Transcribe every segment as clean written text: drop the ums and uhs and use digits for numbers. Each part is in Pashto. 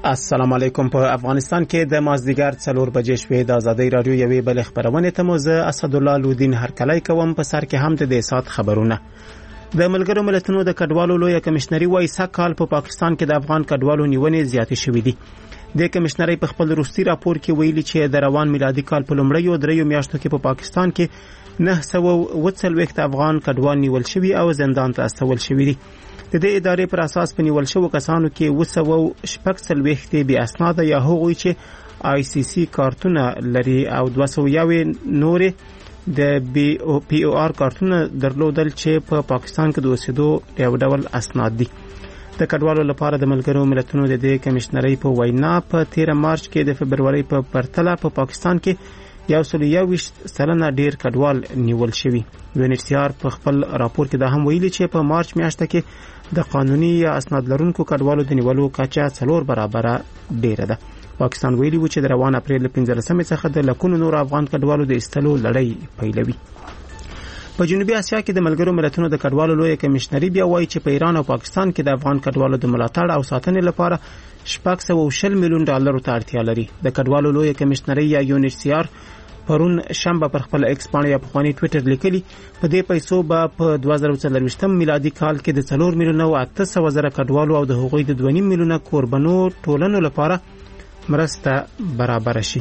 السلام علیکم. په افغانستان کې د مازدیګر 4 بجې شوې د ازادي رادیو یوې بل خبرونه ته موزه اسد الله لودین هرکلی کوم. په سر کې هم د سات خبرونه. د ملګرو ملتونو د کډوالو لوی کمشنري وایي سکهال په پاکستان کې د افغان کډوالو نیونې زیاتې شوې دي. د کمشنري په خپل روسي راپور کې ویلي چې د روان میلادي کال په لومړیو 3 میاشتو کې په پاکستان کې 940 افغان کډوال نیول شوي او زندان ته استول شوي دي. د دې ادارې پر اساس په نیول شوو کسانو کې 240 بي اسناد یا هغوی چې ICC کارتونه لري او 200 نورې د POR کارتونه درلودل چې په پاکستان کې د اوسېدو یو ډول اسناد دي. د کډوالو لپاره د ملګرو ملتونو د دې کمشنري په وینا په 13 مارچ کې د فبرवरी په پرتله په پاکستان کې 121 ډیر کډوال نیول شوي. UNHCR په خپل راپور کې دا هم ویلي چې په مارچ میاشت کې د قانوني یا اسناد لرونکو کډوالو د نیولو کچه 4 برابره ډیره ده. پاکستان ویلي و چې د روان اپریل 15 څخه د لکونو نور افغان کډوالو د استلو لړۍ پیلوي. په جنوبي اسیا کې د ملګرو ملتونو د کډوالو لوی کمشنري بیا وایي چې په ایران او پاکستان کې د افغان کډوالو د ملاتړ او ساتنې لپاره 620 میلیون ډالر ته اړتیا لري. د کډوالو لوی کمشنري یا UNHCR پرون شنبه پر خپل ایکس باندې یا په خواني ټوئیټر لیکلي په دې پیسو به په 2024 میلادي کال کې د 4 میلیون او 800 زره کډوالو او د هغوی د 2.5 میلیونه کوربنو ټولنو لپاره مرسته برابر شي.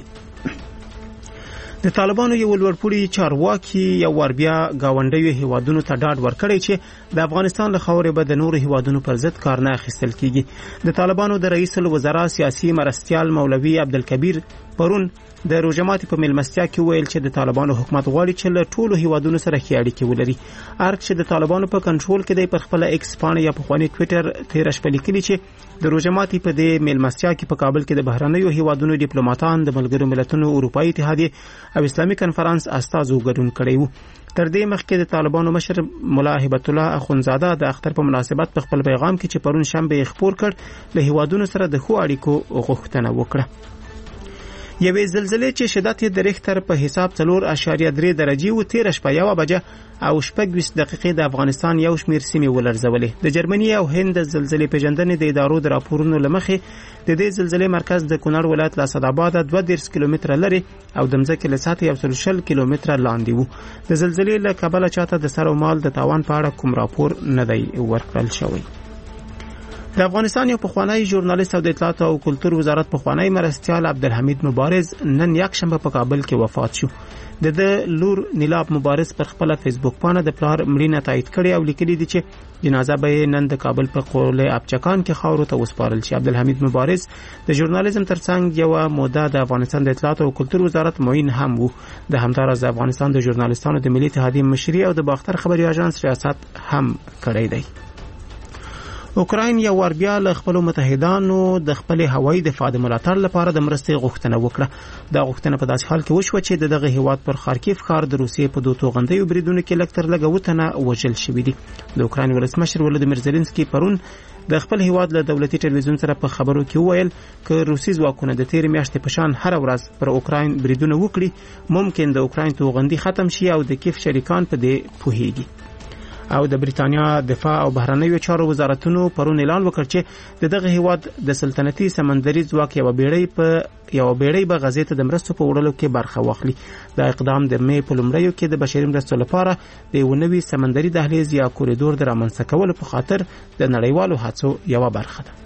د طالبانو یو لوړپوړي چارواکي یو ور بیا گاونډیو هیوادونو ته ډاډ ورکړی چې د افغانستان له خاورې به د نورو هیوادونو پر ضد کار نه اخیستل کیږي. د طالبانو د رئیس الوزرا سیاسي مرستیال مولوي عبدالکبیر پرون د روجماتي په ملمستیا کې ویل چې د طالبانو حکومت غواړي چې له ټولو هیوادونو سره ښې اړیکې ولري. ارګ چې د طالبانو په کنټرول کې دی پر خپل ایکس باندې یا په خواني ټوئیټر 13 شپه لیکلي چې د روجماتي په دې ملمستیا کې په کابل کې د بهرنیو هیوادونو ډیپلوماټان د ملګرو ملتونو اروپאי اتحادیه او اسلامي کنفرانس استازو ګډون کړی وو. تر دې مخکې د طالبانو مشر مولا هبت الله اخونزاده د اختر په مناسبت په خپل پیغام کې چې پرون شنبه خبر کړ له هیوادونو سره د خو اړیکو غوښتنه وکړه. یوې زلزلې چې شدت یې د ریختر په حساب 4.3 درجه و 13 شپه یو بجه او 20 دقیقې د افغانستان یو شمیر سیمې ولرزولې. د جرمني او هند زلزلې پیژندنې د ادارو د راپورونو لمخې د دې زلزلې مرکز د کونړ ولایت له اسداباد 2 کیلومتره لري او د مځکې له سطحې 140 کیلومتره لاندې وو. د زلزلې له کبله چاته د سر او مال د تاوان په اړه کوم راپور نه دی ورکړل شوی. د افغانستان یو پخوانی ژورنالیست او د اطلاعات او کلتور وزارت پخوانی مرستیال عبدالحمید مبارز نن یک شنبه په کابل کې وفات شو. د لور نیلاب مبارز پر خپل فیسبوک باندې د پلار مړینه تایید کړي او لیکلي دي چې جنازه به نن د کابل په قوله ابچکان کې خاورو ته وسپارل شي. عبدالحمید مبارز د ژورنالیزم ترڅنګ یو موده د افغانستان د اطلاعات او کلتور وزارت معین هم وو. د همدارس د افغانستان د ژورنالیستانو د ملي اتحادیې مشري او د باختر خبري اژانس ریاست هم کړی دی. اوکراین یو ور بیا له خپل متحدانو د خپل هوایي دفاع د ملاتړ لپاره د مرستې غوښتنه وکړه. دا غوښتنه په داسې حال کې وشوه چې دغه هیواد پر خارکیف ښار د روسیې په 2 توغندیو بریدونو کې لکتر لګوتنه وژل شوې دي. د اوکراین ولسمشر ولادیمیر زيلنسکي پرون د خپل هیواد له دولتي ټلویزیون سره په خبرو کې وویل چې روسي ځواکونه د 13 میاشتې په شان هر ورځ پر اوکراین بریدونه وکړي ممکن د اوکراین توغندي ختم شي او د کیف شریکان په دې پوهیږي. او د بریتانیا دفاع او بهرنیو چارو وزارتونو پرون اعلان وکړ چې دغه هیواد د سلطنتي سمندري ځواک یو بیړۍ به غزې ته د مرستو په وړلو کې برخه واخلي. دا اقدام د مې په لومړیو کې د بشري مرستو لپاره د یو نوي سمندري دهلیز یا کوریدور د رامنځته کولو په خاطر د نړیوالو هڅو یو برخه ده.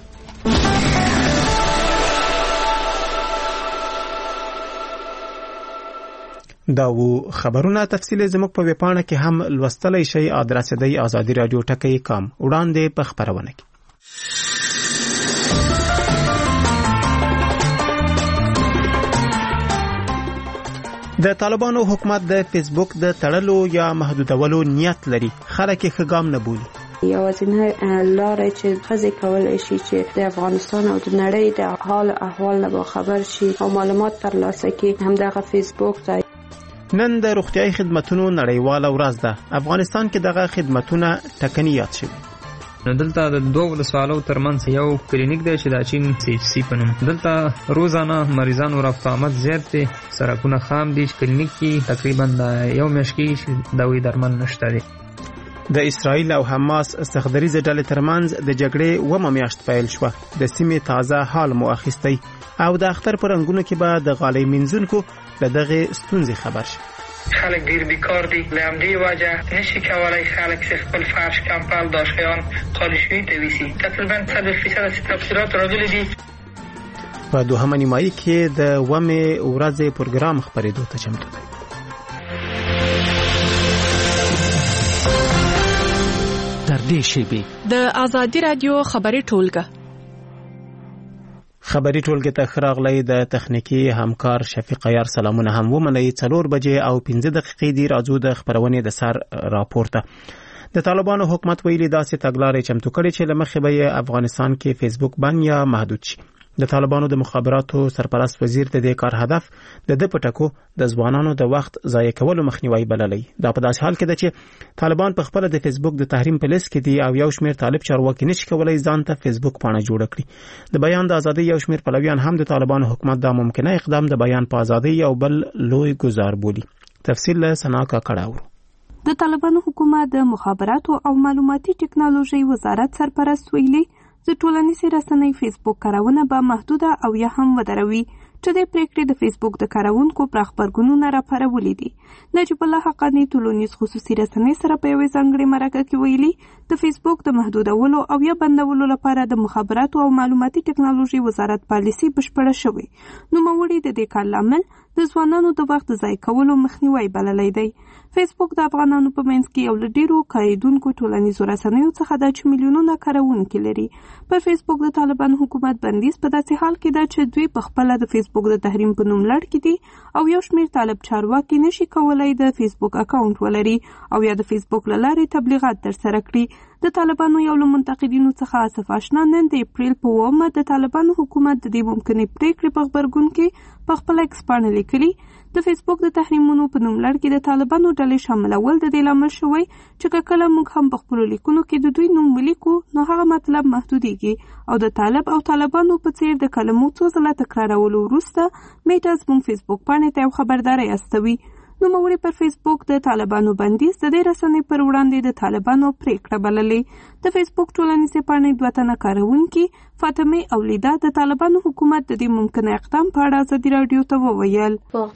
دا و خبرونه تفصیل زموږ په ویبپاڼه کې هم لوستلای شئ. ادرس دی آزادی رادیو ټکی.com. وړاندې په خبرونه کې د طالبانو حکومت د فیسبوک د تړلو یا محدودولو نیت لري. خلک ښه ګام نه بولي. یوازینی لاره چې خزې کولای شي چې د افغانستان او د نړۍ د حال احوال نه خبر شي او معلومات ترلاسه کړي همدغه فیسبوک دی. نن د روغتیايي خدماتو نړیواله ورځ ده. افغانستان کې دغه خدماتونه ټکنیات شوي. دلته د دوه ولسوالو ترمنځ یو کلینیک دی چې د چین CHC په نوم. دلته روزانه مریضانو رفت آمد زیات دي. سړکونه خام دي. کلینیک کې تقریبا د یو میاشت کې دوايي درمل نشته دي. د اسرائیل او حماس استخداریزه ډلې ترمنځ د جګړې ومه میاشت پیل شوه. د سیمې تازه حال مو اخیستی او د اختر پر رنګونو کې به د غالۍ مینځونکو له دغه ستونزې خبر شي. خلک ډیر بیکار دي، له همدې وجه نشي کولای خلک چې خپل فرش کمپل داشیان قالیشویی ته ویسي. تقریبا 100% تفصیلات راغلي دي. په دوهمه نیمایي کې د ومې ورځې پروګرام خپرېدو ته چمتو دی. تر دې شیبې د آزادي رادیو خبري ټولګه ته خراغلی د تخنیکی همکار شفیق عیار سلامونه هم ومنئ. 4 بجې او 15 دقیقې دی راځو د خبرونې د سر راپورته. د طالبانو حکومت ویلي داسې تګلارې چمتو کړي چې لمخې به افغانستان کې فیسبوک بند یا محدود شي. د طالبانو د مخابراتو سرپرست وزیر د دې کار هدف د پټکو د ځوانانو د وخت ضایع کولو مخنیوي بللی. دا په داسې حال کې ده چې طالبان په خپل د فیسبوک د تحریم په لیست کې دي او یو شمېر طالب چارواکي نشي کولای ځان ته فیسبوک پاڼه جوړ کړي. د بیان د ازادۍ یو شمېر پلویان هم د طالبانو حکومت دا ممکنه اقدام د بیان په ازادۍ یو بل لوی ګزار بولي. تفصیل له سناکا کړهورو. د طالبانو حکومت د مخابراتو او معلوماتي ټکنالوژي وزارت سرپرست ویلي د ټولنیزې رسنۍ فیسبوک کارونه به محدوده او یا هم ودروي چې د پریکړې د فیسبوک د کارونکو پراخ غبرګونونه راپارولي دي. نجیب الله حقانی ټولنیز خصوصي رسنۍ سره په یوې ځانګړې مرکه کې ویلي د فیسبوک د محدودولو او یا بندولو لپاره د مخابراتو او معلوماتي ټکنالوژي وزارت پالیسي بشپړه شوې. نوموړي د دې کار لامل د ځوانانو د وخت ضایع کولو مخنیوي بللی دی. فیسبوک د افغانانو په منځ کې یو له ډیرو کاریدونکو ټولنیزو رسنیو څخه ده چې میلیونونه کاروونکي لري. پر فیسبوک د طالبانو حکومت بندیز په داسې حال کې ده چې دوی په خپله د فیسبوک د تحریم په نوم لړ کې دي او یو شمېر طالب چارواکي نشي کولای د فیسبوک اکاونټ ولري او یا د فیسبوک له لارې تبلیغات ترسره کړي. د طالبانو یو له منتقدینو څخه آصف اشنا نن د اپریل په 9 د طالبانو حکومت د دې ممکنې پریکړې په غبرګون کې په خپل ایکس باندې لیکلي د فیسبوک د تحریمونو په نوم لړ کې د طالبانو ډلې شاملول د دې لامل شوی چې کله موږ هم په خپلو لیکونو کې د دوی نوم ولیکو نو هغه مطلب محدودېږي او د طالب او طالبانو په څیر د کلمو څو ځله تکرارولو وروسته میټا زموږ فیسبوک پاڼې ته یو خبرداری استوي. نوموړي پر فیسبوک د طالبانو بندیز د دې رسنۍ پر وړاندې د طالبانو پریکړه بللې. د فیسبوک ټولنیزې پاڼې 2 تنه کاروونکي فاطمه او لیدا د طالبانو حکومت د دې ممکنه اقدام په اړه ازادي رادیو ته وویل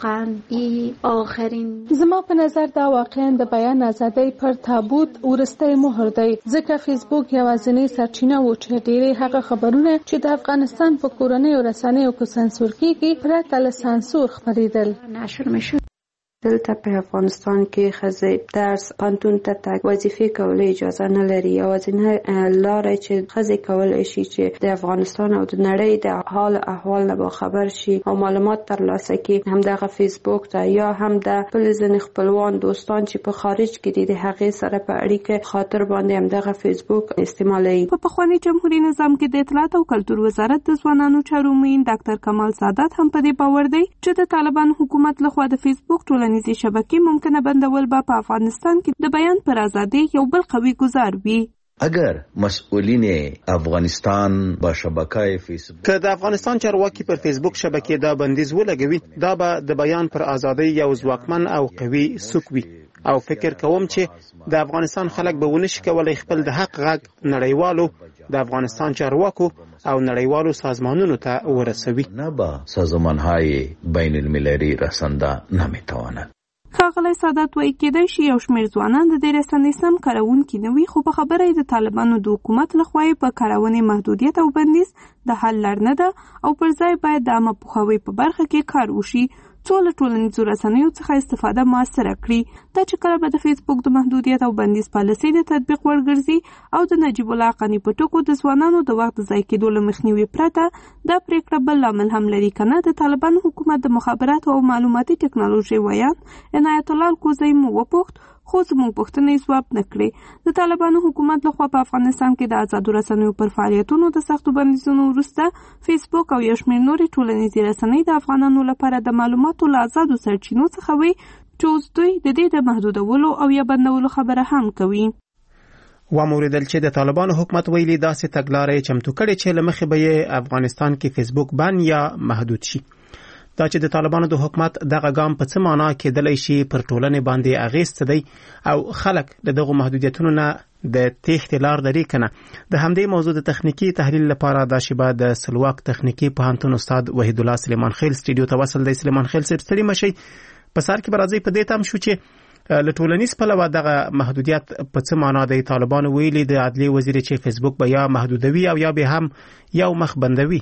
واقعا آخرین زما په نظر دا واقعا د بیان ازادۍ پر تابوت ورسته مهر دی ځکه فیسبوک یوازینی سرچینه و چې ډېری هغه خبرونه چې د افغانستان په کورنۍ او رسنیو کې سانسور کیږي پرته له سانسور خپرېدل نشر مشو. دلته په افغانستان کې ښځې درس پوهنتون ته تګ وظیفې کولو اجازه نه لري. یوازینۍ لاره چې ښځې کولی شي چې د افغانستان او د نړۍ د حال احوال نه باخبر شي او معلومات ترلاسه کړي همدغه فیسبوک ته یا هم د خپل ځینې خپلوان دوستان چې په خارج کې دي د هغې سره په اړیکه خاطر باندې همدغه فیسبوک استعمالوي. په پخواني جمهوریت نظام کې د اطلاعات او کلتور وزارت د ځوانانو چارو معین ډاکټر کمال سادات هم په دې باور دی چې د طالبانو حکومت لخوا د فیسبوک ټولنیزې شبکې ممکنه بندول به په افغانستان کې د بیان پر ازادۍ یو بل قوي گزار وي. اگر مسئولین افغانستان با شبکه فیسبوک که د افغانستان چارواکي پر فیسبوک شبکې دا بندیز ولګوي دا به د بیان پر ازادۍ یو ځواکمن او قوي څوک وي او فکر کوم چې د افغانستان خلک به ونشي کولای خپل د حق غږ نړیوالو د افغانستان چارواکو او نړیوالو سازمانونو ته ورسوي. نه به سازمانهای بین المللی رسنده نمیتواند. ښاغلی سادات وایي کېدای شي یو شمېر ځوانان د دې رسنۍ سم کارونکي نه وي خو په خبره یې د طالبانو د حکومت لخوا په کارونې محدودیت او بندیز د حل لار نه ده او پر ځای باید د عامه پوهاوي په برخه کې کار وشي څو له ټولنیزو رسنیو څخه استفاده موثره کړي. دا چې کله به د فیسبوک د محدودیت او بندیز پالیسۍ د تطبیق وړ ګرځي او د نجیب الله حقانی په ټکو د ځوانانو د وخت ضایع کېدو له مخنیوي پرته دا پریکړه بل لامل هم لري که نه د طالبانو حکومت د مخابراتو او معلوماتي ټکنالوژۍ ویان عنایت الله الکوزی مو وپوښت خو زموږ پوښتنې ځواب نه کړې. د طالبانو حکومت لخوا په افغانستان کې د آزادو رسنیو پر فعالیتونو د سختو بندیزونو وروسته فیسبوک او یو شمېر نورې ټولنیزې رسنۍ د افغانانو لپاره د معلوماتو له آزادو سرچینو څخه وي چې اوس دوی د دې د محدودولو او یا بندولو خبره هم کوي. وموریدل چې د طالبانو حکومت ویلي داسې تګلارې چمتو کړي چې له مخې به یې افغانستان کې فیسبوک بند یا محدود شي. دا چې د طالبانو د حکومت دغه ګام په څه معنا کېدلی شي پر ټولنې باندې اغیز څه دی او خلک د دغو محدودیتونو نه د تېښتې لار لري که نه. د همدې موضوع د تخنیکي تحلیل لپاره دا شیبه د سلواک تخنیکي پوهنتون استاد وحید الله سلیمان خیل سټوډیو ته وصل دی. سلیمان خیل صاحب ستړي مشئ. په سر کې به راځئ په دې تم شو چې له ټولنیز پلوه دغه محدودیت په څه معنا دی. طالبانو ویلي د عدلیې وزیر چې فیسبوک به یا محدودوي او یا به هم یو مخ بندوي.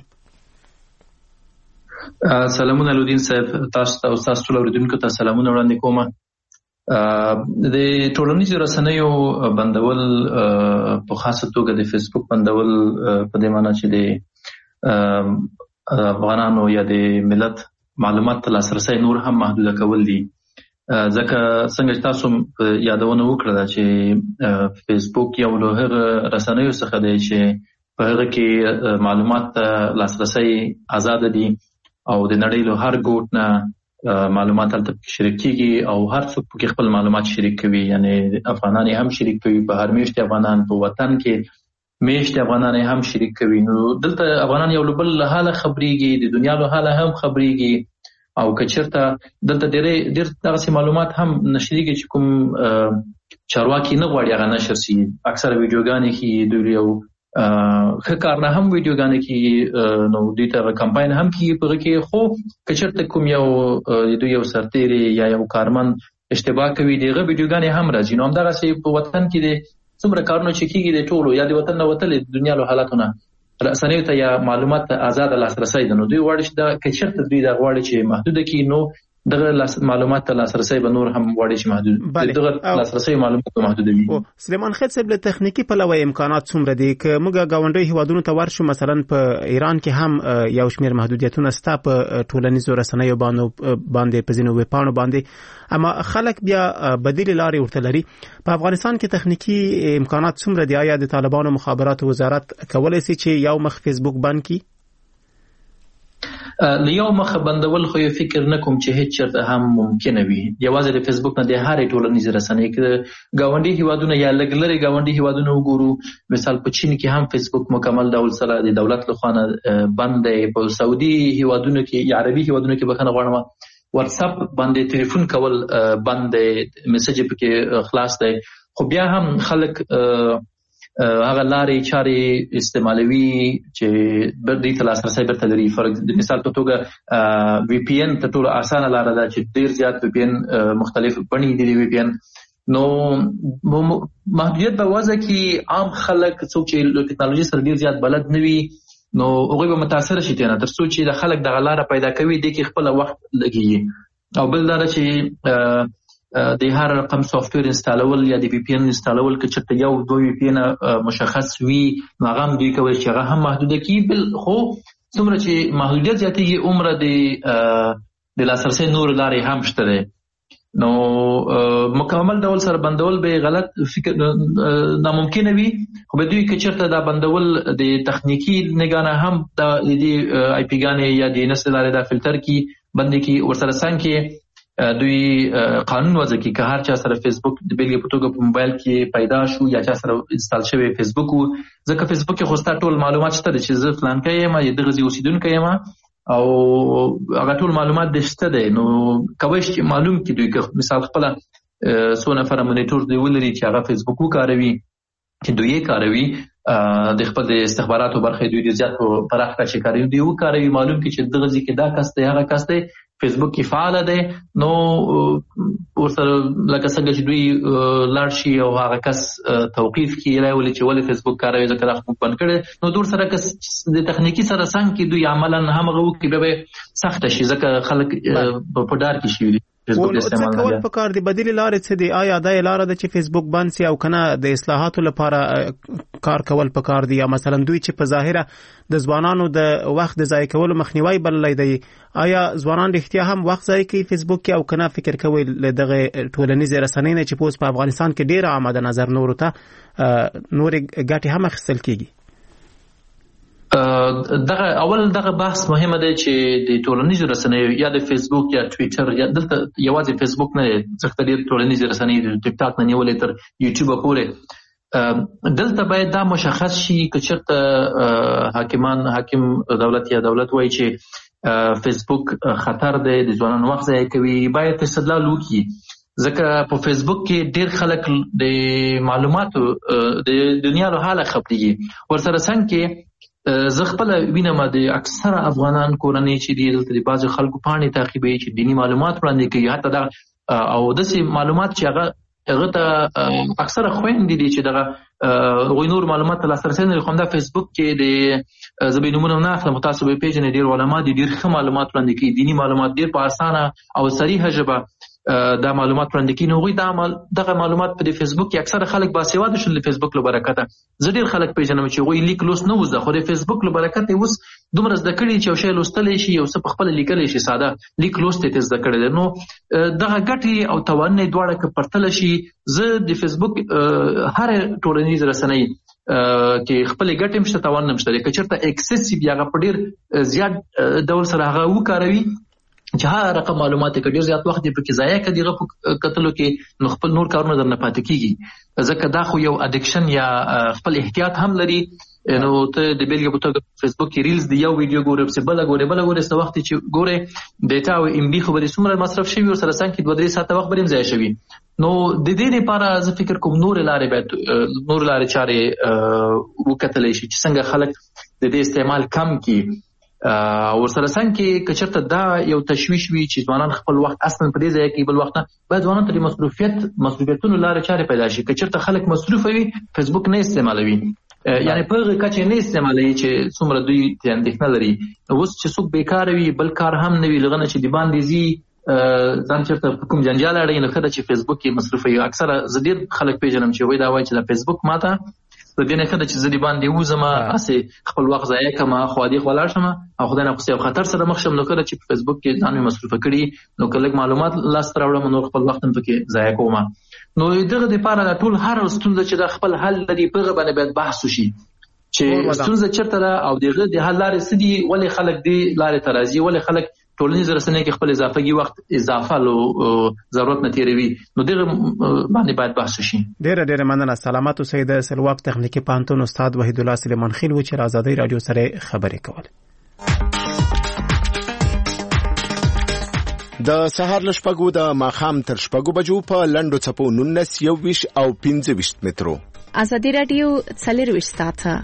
سلامونه لودین صاحب، تاسو ته او تاسو ټول اوریدونکو ته سلامونه وړاندې کوم. د ټولنیزو رسنیو بندول په خاصه توګه د فیسبوک بندول په دې معنی چې د افغانانو یا د ملت معلومات ته لاسرسی نور هم محدوده کول دي. ځکه څنګه تاسو یادونه وکړه چې فیسبوک یو له هغه رسنیو څخه دی چې په هغه کې معلومات ته لاسرسی آزاد دي او د نړۍ له هر ګوټ نه معلومات هلته شریک کیږي او هر څوک پکې خپل معلومات شریک کوي. یعنی افغانان هم شریک کوي، په هر میشت افغانان په وطن کې میشت افغانان هم شریک کوي. نو دلته افغانان یو بل له حاله خبريږي، د دنیا له حاله هم خبريږي او کچرته دلته ډېر دغه معلومات هم نشریږي چې کوم چارواکي نه غواړي هغه نشر شي. اکثره ویډیوګانې کې دوی یو کار نه هم ویډیوګانې کې نو دوی ته کمپاین هم کې په کې خو کچرته کوم یو سرتیری یا یو کارمن اشتباه کوي دغه ویډیوګانې هم راځي. نو همدغه سي په وطن کې د څومره کارونه چې کېږي د ټولو یا د وطن نه وتل د دنیا له حالاتونه رسنیو ته یا معلومات ته آزاد لاسرسی ده. نو دوی غواړي چې دا کچرته دوی دا غواړي چې محدود کړي، نو دغه معلومات ته لاسرسی به نور هم غواړي چې محدود دغه لاسرسی معلومات محدود وي. سلیمان خیل صاحب له تخنیکی پلوه امکانات څومره دي که موږ گاونډي هیوادونو ته ورشو؟ مثلا په ایران کې هم یو شمېر محدودیتونه ستا په ټولنیزو رسنیو باندې په ځینو ویبپاڼو باندې، اما خلک بیا بدیل لارې ورته لري. په افغانستان کې تخنیکی امکانات څومره دي؟ آیا د طالبانو مخابراتو وزارت کولی شي چې یو مخ فیسبوک بند کړي؟ لیو مخه بندول خو یې فکر نکوم چې هیڅ چرته هم ممکنه وي. یوازې د فیسبوک نه د هرې ټولنیزې رسنۍ کې ګاونډي هیوادونه یا لږ لرې ګاونډي هیوادونه وګورو. مثال په چین کې هم فیسبوک مکمل ډول سره د دولت له خوا نه بند دی. په سعودي هیوادونو کې یا عربي هیوادونو کې بخښنه غواړم واتس اپ باندې ټلیفون کول بند دی، میسج پکې خلاص دی. خو بیا هم خلک هغه لارې چارې استعمالوي چې دوی ته لاسرسی بیرته لري. د مثال په توګه وی پی ان ته ټولو اسانه لاره ده چې ډېر زیات وی پی ان مختلف بڼې دي د وی پی ان. نو محدودیت په وضع کې عام خلک څوک چې له ټکنالوژي سره ډېر زیات بلد نه وي نو هغوی به متاثره شي ترې نه تر څو چې د خلک دغه لاره پیدا کوي دې کې خپله وخت لګېږي. او بل دا ده چې د هر رقم سافټویر انسټالول یا د وی پی ان انسټالول که چېرته یو دوه وی پی ان مشخص وي نو هغه هم دوی کولی چې هغه هم محدوده کړي. خو څومره چې محدودیت زیاتېږي عمره د لاسرسی نور لارې هم شته دی. نو مکمل ډول سره بندول به غلط فکر ناممکنه وي. خو به دوی که چېرته دا بندول د تخنیکي نګاه نه هم د آی پی ګانې یا د نس لارې دا فلټر کړي بندې کړي ورسره څنګ کې دوی قانون وضع کړي که هر چا سره فیسبوک د بیلګې په توګه په موبایل کې پیدا شو یا چا سره انسټال شوی فیسبوک وو. ځکه فیسبوک کې خو ستا ټول معلومات شته چې زه فلانکی یم یا دغه ځای اوسېدونکی یم او هغه ټول معلومات د شته دی. نو کولی شي چې معلوم کړي دوی که مثال خپله څو نفره مونیټور دوی ولري چې هغه فیسبوک وکاروي چې دوی یې کاروي د خپل د استخباراتو برخه دوی د زیات په پراخ کچه کاروي دوی وکاروي معلوم کړي چې دغه ځای کې دا کس دی هغه کس دی فیسبوک کې فعاله دی. نو ورسره لکه څنګه چې دوی لاړ شي او هغه کس توقیف کړي راولي چې ولې فیسبوک کاروي ځکه دا خو بند کړی نو دور سره کس د تخنیکي سره څنګه کې دوی عملا همغه وکړي به سخته شي ځکه خلک په ډار کې شي. څه کول پکار دي؟ بدیل لارې څه دي؟ آیا دا لاره ده چې فیسبوک بند سي او کنه د اصلاحاتو لپاره کار کول پکار دي؟ یا مثلا دوی چې په ظاهره د ځوانانو د وخت د ضایع کولو مخنیوي بللی دی، آیا ځوانان رښتیا هم وخت ضایع کوي فیسبوک کې او کنه فکر کوي له دغه ټولنیزې رسنۍ نه چې پوس په افغانستان کې ډېره آمده نظر نورو ته نورې ګټې هم اخیستل کېږي؟ دغه اول دغه بحث مهمه دی چې د ټولنیزو رسنیو یا د فیسبوک یا ټویټر یا دلته یوازې فیسبوک نه ځکه ډېر ټولنیزې رسنۍ د ټیک ټاک نه نیولې تر یوټیوب پورې دلته باید دا مشخص شي که چېرته حاکم دولت یا دولت وایي چې فیسبوک خطر دی، د ځوانانو وخت ضایع کوي. باید استدلال وکړي، ځکه په فیسبوک کې ډېر خلک د معلوماتو د دنیا له حاله خبرېږي. ورسره څنګ کې زه خپله وینم د اکثره افغانان کورنۍ چې دي دلته د بعضو خلکو پاڼې تعقیبوي چې دیني معلومات وړاندې کوي، حتی دغه او داسې معلومات چې هغه ته اکثره خویندې دي چې دغه هغوی نور معلومات ته لاسرسی نه لري. خو همدا فیسبوک کې د زه به یې نومونه نه اخلم، تاسو به یې پېژنئ، ډېر علما دي، ډېر ښه معلومات وړاندې کوي، دیني معلومات ډېر په اسانه او صریحه ژبه دا معلومات وړاندې کوي. نو هغوی دغه معلومات په د فیسبوک کې اکثره خلک باسواده شول د فیسبوک له برکته. زه ډېر خلک پېژنم چې هغوی لیک لوست نه وزده، خو د فیسبوک له برکته یې اوس دومره زده کړي چې یو شی لوستلی شي، یو څه په خپله لیکلی شي، ساده لیک لوست یې زده کړی دی. نو دغه ګټې او تاوانونه یې دواړه که پرتله شي، زه د فیسبوک هره ټولنیز رسنۍ کې خپلې ګټې هم شته، تاوان هم شته. که چېرته اکسسیو یا هغه په ډېر زیات ډول سره هغه وکاروي چې هر رقم معلومات کې ډېر زیات وخت یې پکې ضایع کړي هغه په کتلو کې، نو خپل نور کارونه درنه پاتې کېږي. ځکه دا خو یو اډکشن یا خپل احتیاط هم لري. نو ته د بېلګې په توګه فیسبوک کې ریلز د یو ویډیو ګورې، پسې بله ګورې، څه وخت چې ګورې ډیټا او ام بي خو به دې څومره مصرف شوي، ورسره څنګ کې 2-3 ساعته وخت به دې ضایع شوي. نو د دې لپاره زه فکر کوم نورې لارې چارې وکتلی شي چې څنګه خلک د دې استعمال کم کړي. ورسره څنګ کې که چېرته دا یو تشویش وي چې ځوانان خپل وخت اصلا په دې ځای کې بل وخت نه، باید ځوانان ته د مصروفیتونو لارې چارې پیدا شي. که چېرته خلک مصروفه وي فیسبوک نه استعمالوي، یعنې په هغه کچې نه استعمالوي چې څومره دوی ته اندېښنه لري. اوس چې څوک بیکاره وي، بل کار هم نه وي، لغه نه چې د باندې ځي ځان چېرته په کوم جنجال اړوي، نو ښه ده چې فیسبوک کې مصروفه وي. اکثره زه ډېر خلک پېژنم چې هغوی دا وایي چې دا فیسبوک ماته د دې نه ښه ده چې زه د باندې ووځم، هسې خپل وخت ضایع کړم، خوا دې خوا لاړ شم او خدای ناخواسته یو خطر سره مخ شم. نو ښه ده چې په فیسبوک کې ځان مې مصروفه کړي، نو که لږ معلومات لاسته راوړم نور خپل وخت هم پکې ضایع کوم. نو دغه دپاره دا ټول هر ستونزه چې دا خپل حل لري په هغه باندې باید بحث وشي چې ستونزه چېرته ده او د هغه د حل لارې څه دي، ولې خلک دې لارې ته راځي، ولې خلک ټولنیز رسنۍ کې خپل اضافه‌ګي وخت اضافه ضرورت نه تېروي. نو دغه باندې باید بحث وشي. ډېره مننه. سلامت اوسئ. د سلواک تخنیکي پوهنتون استاد وحید الله سلیمان خیل و چې آزادۍ راډیو سره خبرې کولې. د سهار له 6 د ماښام تر 6 بجو په لنډو څپو 19 21 او 25 مترو. آزادۍ راډیو 24 ساعته.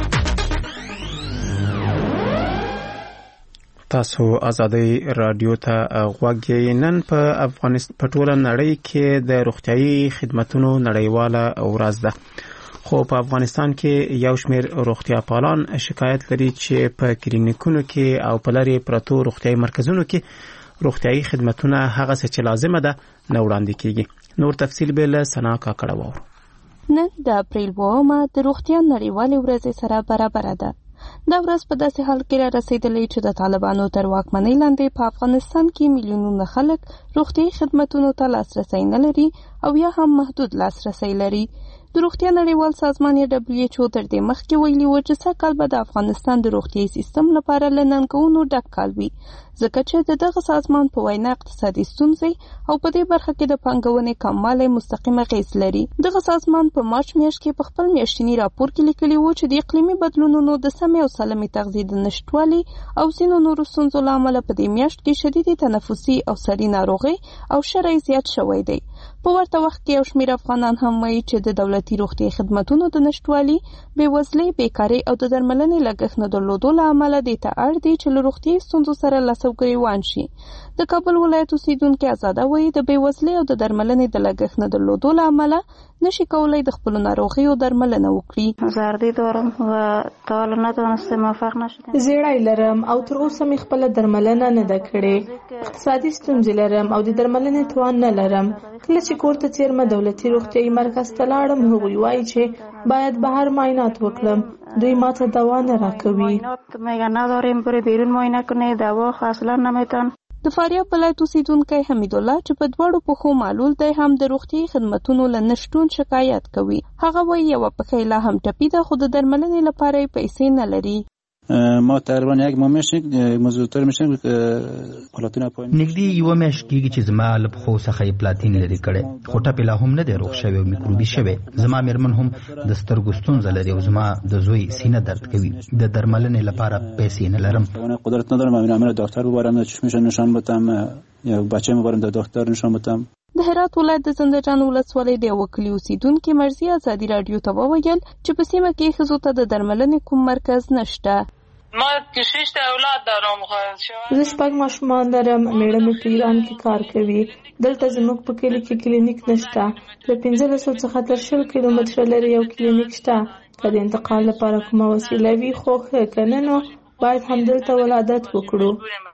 تاسو آزادۍ راډیو ته غوږ یې. نن په افغانستان په ټوله نړۍ کې د روغتیايي خدماتو نړیواله ورځ ده، خو په افغانستان کې یو شمېر روغتیا پالان شکایت لري چې په کلینیکونو کې او په لرې پرتو روغتیايي مرکزونو کې روغتیايي خدماتونه هغه څه چې لازمه ده نه وړاندې کیږي. نور تفصیل به له سنا کاکړه واورو. نن د اپریل 2 د روغتیا نړیوالې ورځې سره برابر ده. دا ورځ په داسې حال کې را رسیدلې چې د طالبانو تر واکمنۍ لاندې په افغانستان کې میلیونونه خلک روغتیايي خدماتو ته لاسرسی نه لري او یا هم محدود لاسرسی لري. د روغتیا نړیوال سازمان یا WHO تر دې مخکې ویلي و چې سږ به د افغانستان د روغتیايي سیستم لپاره له ننګونو ډک کال وي، ځکه چې دغه سازمان په وینا اقتصادي ستونزې او په دې برخه کې د پانګونې کموالی مستقیم اغیز لري. دغه سازمان په مارچ میاشت کې په خپل میاشتني راپور کې لیکلي و چې د اقلیمي بدلونونو د سمې او سالمې تغذیې د نشټوالي او ځینو نورو ستونزو له امله په دې میاشت کې شدیدې تنفسي او سري ناروغۍ او شرعي زیات شوی دی. په ورته وخت کې یو شمېر افغانان هم وایي چې د دولتي روغتیايي خدماتو د نشټوالي، بېوزلۍ، بیکارۍ او د درملنې لګښت نه درلودو له امله دې ته اړ دي چې له روغتیايي ستونزو سره لاس او ګریوان شي. د کابل ولایت اوسیدونکي آزاده وایي د بېوزلۍ او د درملنې د لګښت نه درلودو له امله نشي کولای د خپلو ناروغیو درملنه وکړي. زردی دارم و تا حالا نتونسته موفق نشدم. زیړی لرم او تر اوسه مې خپله درملنه نه ده کړې. اقتصادي ستونزې لرم او د درملنې توان نه لرم. کله چې کور ته څیرمه دولتي روغتیايي مرکز ته لاړم، هغوی وایي چې باید بهر معاینات وکړم. دوی ماته دوا نه راکوي. میگن نداریم بری بیرون معاینه کنی، دوا خو اصلا نمیتن. د فاریاب ولایت اوسیدونکی حمید الله چې په دواړو پښو معلول دی هم د روغتیايي خدماتو له نشټون شکایت کوي. هغه وایي یوه پښه لا هم ټپي ده خو د درملنې لپاره یې پیسې نه لري. ما تقریبا یک ماه میشه مزودتر میشه پلاتین پوینټ نږدې یو میاشت کېږي چې زما له پښو څخه پلاتین لري کړي خو ټپې لا هم نه دی روغ شوی او میکروبي شوی. زما میرمن هم د سترګو ستونزه لري او زما د زوی سینه درد کوي. د درملنې لپاره پیسې نه لرم. قدرت ندارم امیر دکتر ببرم چشمش نشان بدم یا بچه ببرم د دکتر نشان بدم. د هرات ولایت د زنده‌جان ولسوالۍ د یو کلي اوسیدونکي مرضی ازادي رادیو ته وویل چې په سیمه کې ښځو ته د درملنې کوم مرکز نشته. ما 6 اولاد دارم. زه 6 ماشومان لرم. میړه مې په ایران کې کار کوي. دلته زموږ په کلي کې کلینیک نشته. له 1500 څخه تر 10 کیلومتره لري یو کلینیک شته. که د انتقال لپاره کومه وسیله وي خو ښه کنه نو باید همدلته ولادت وکړو.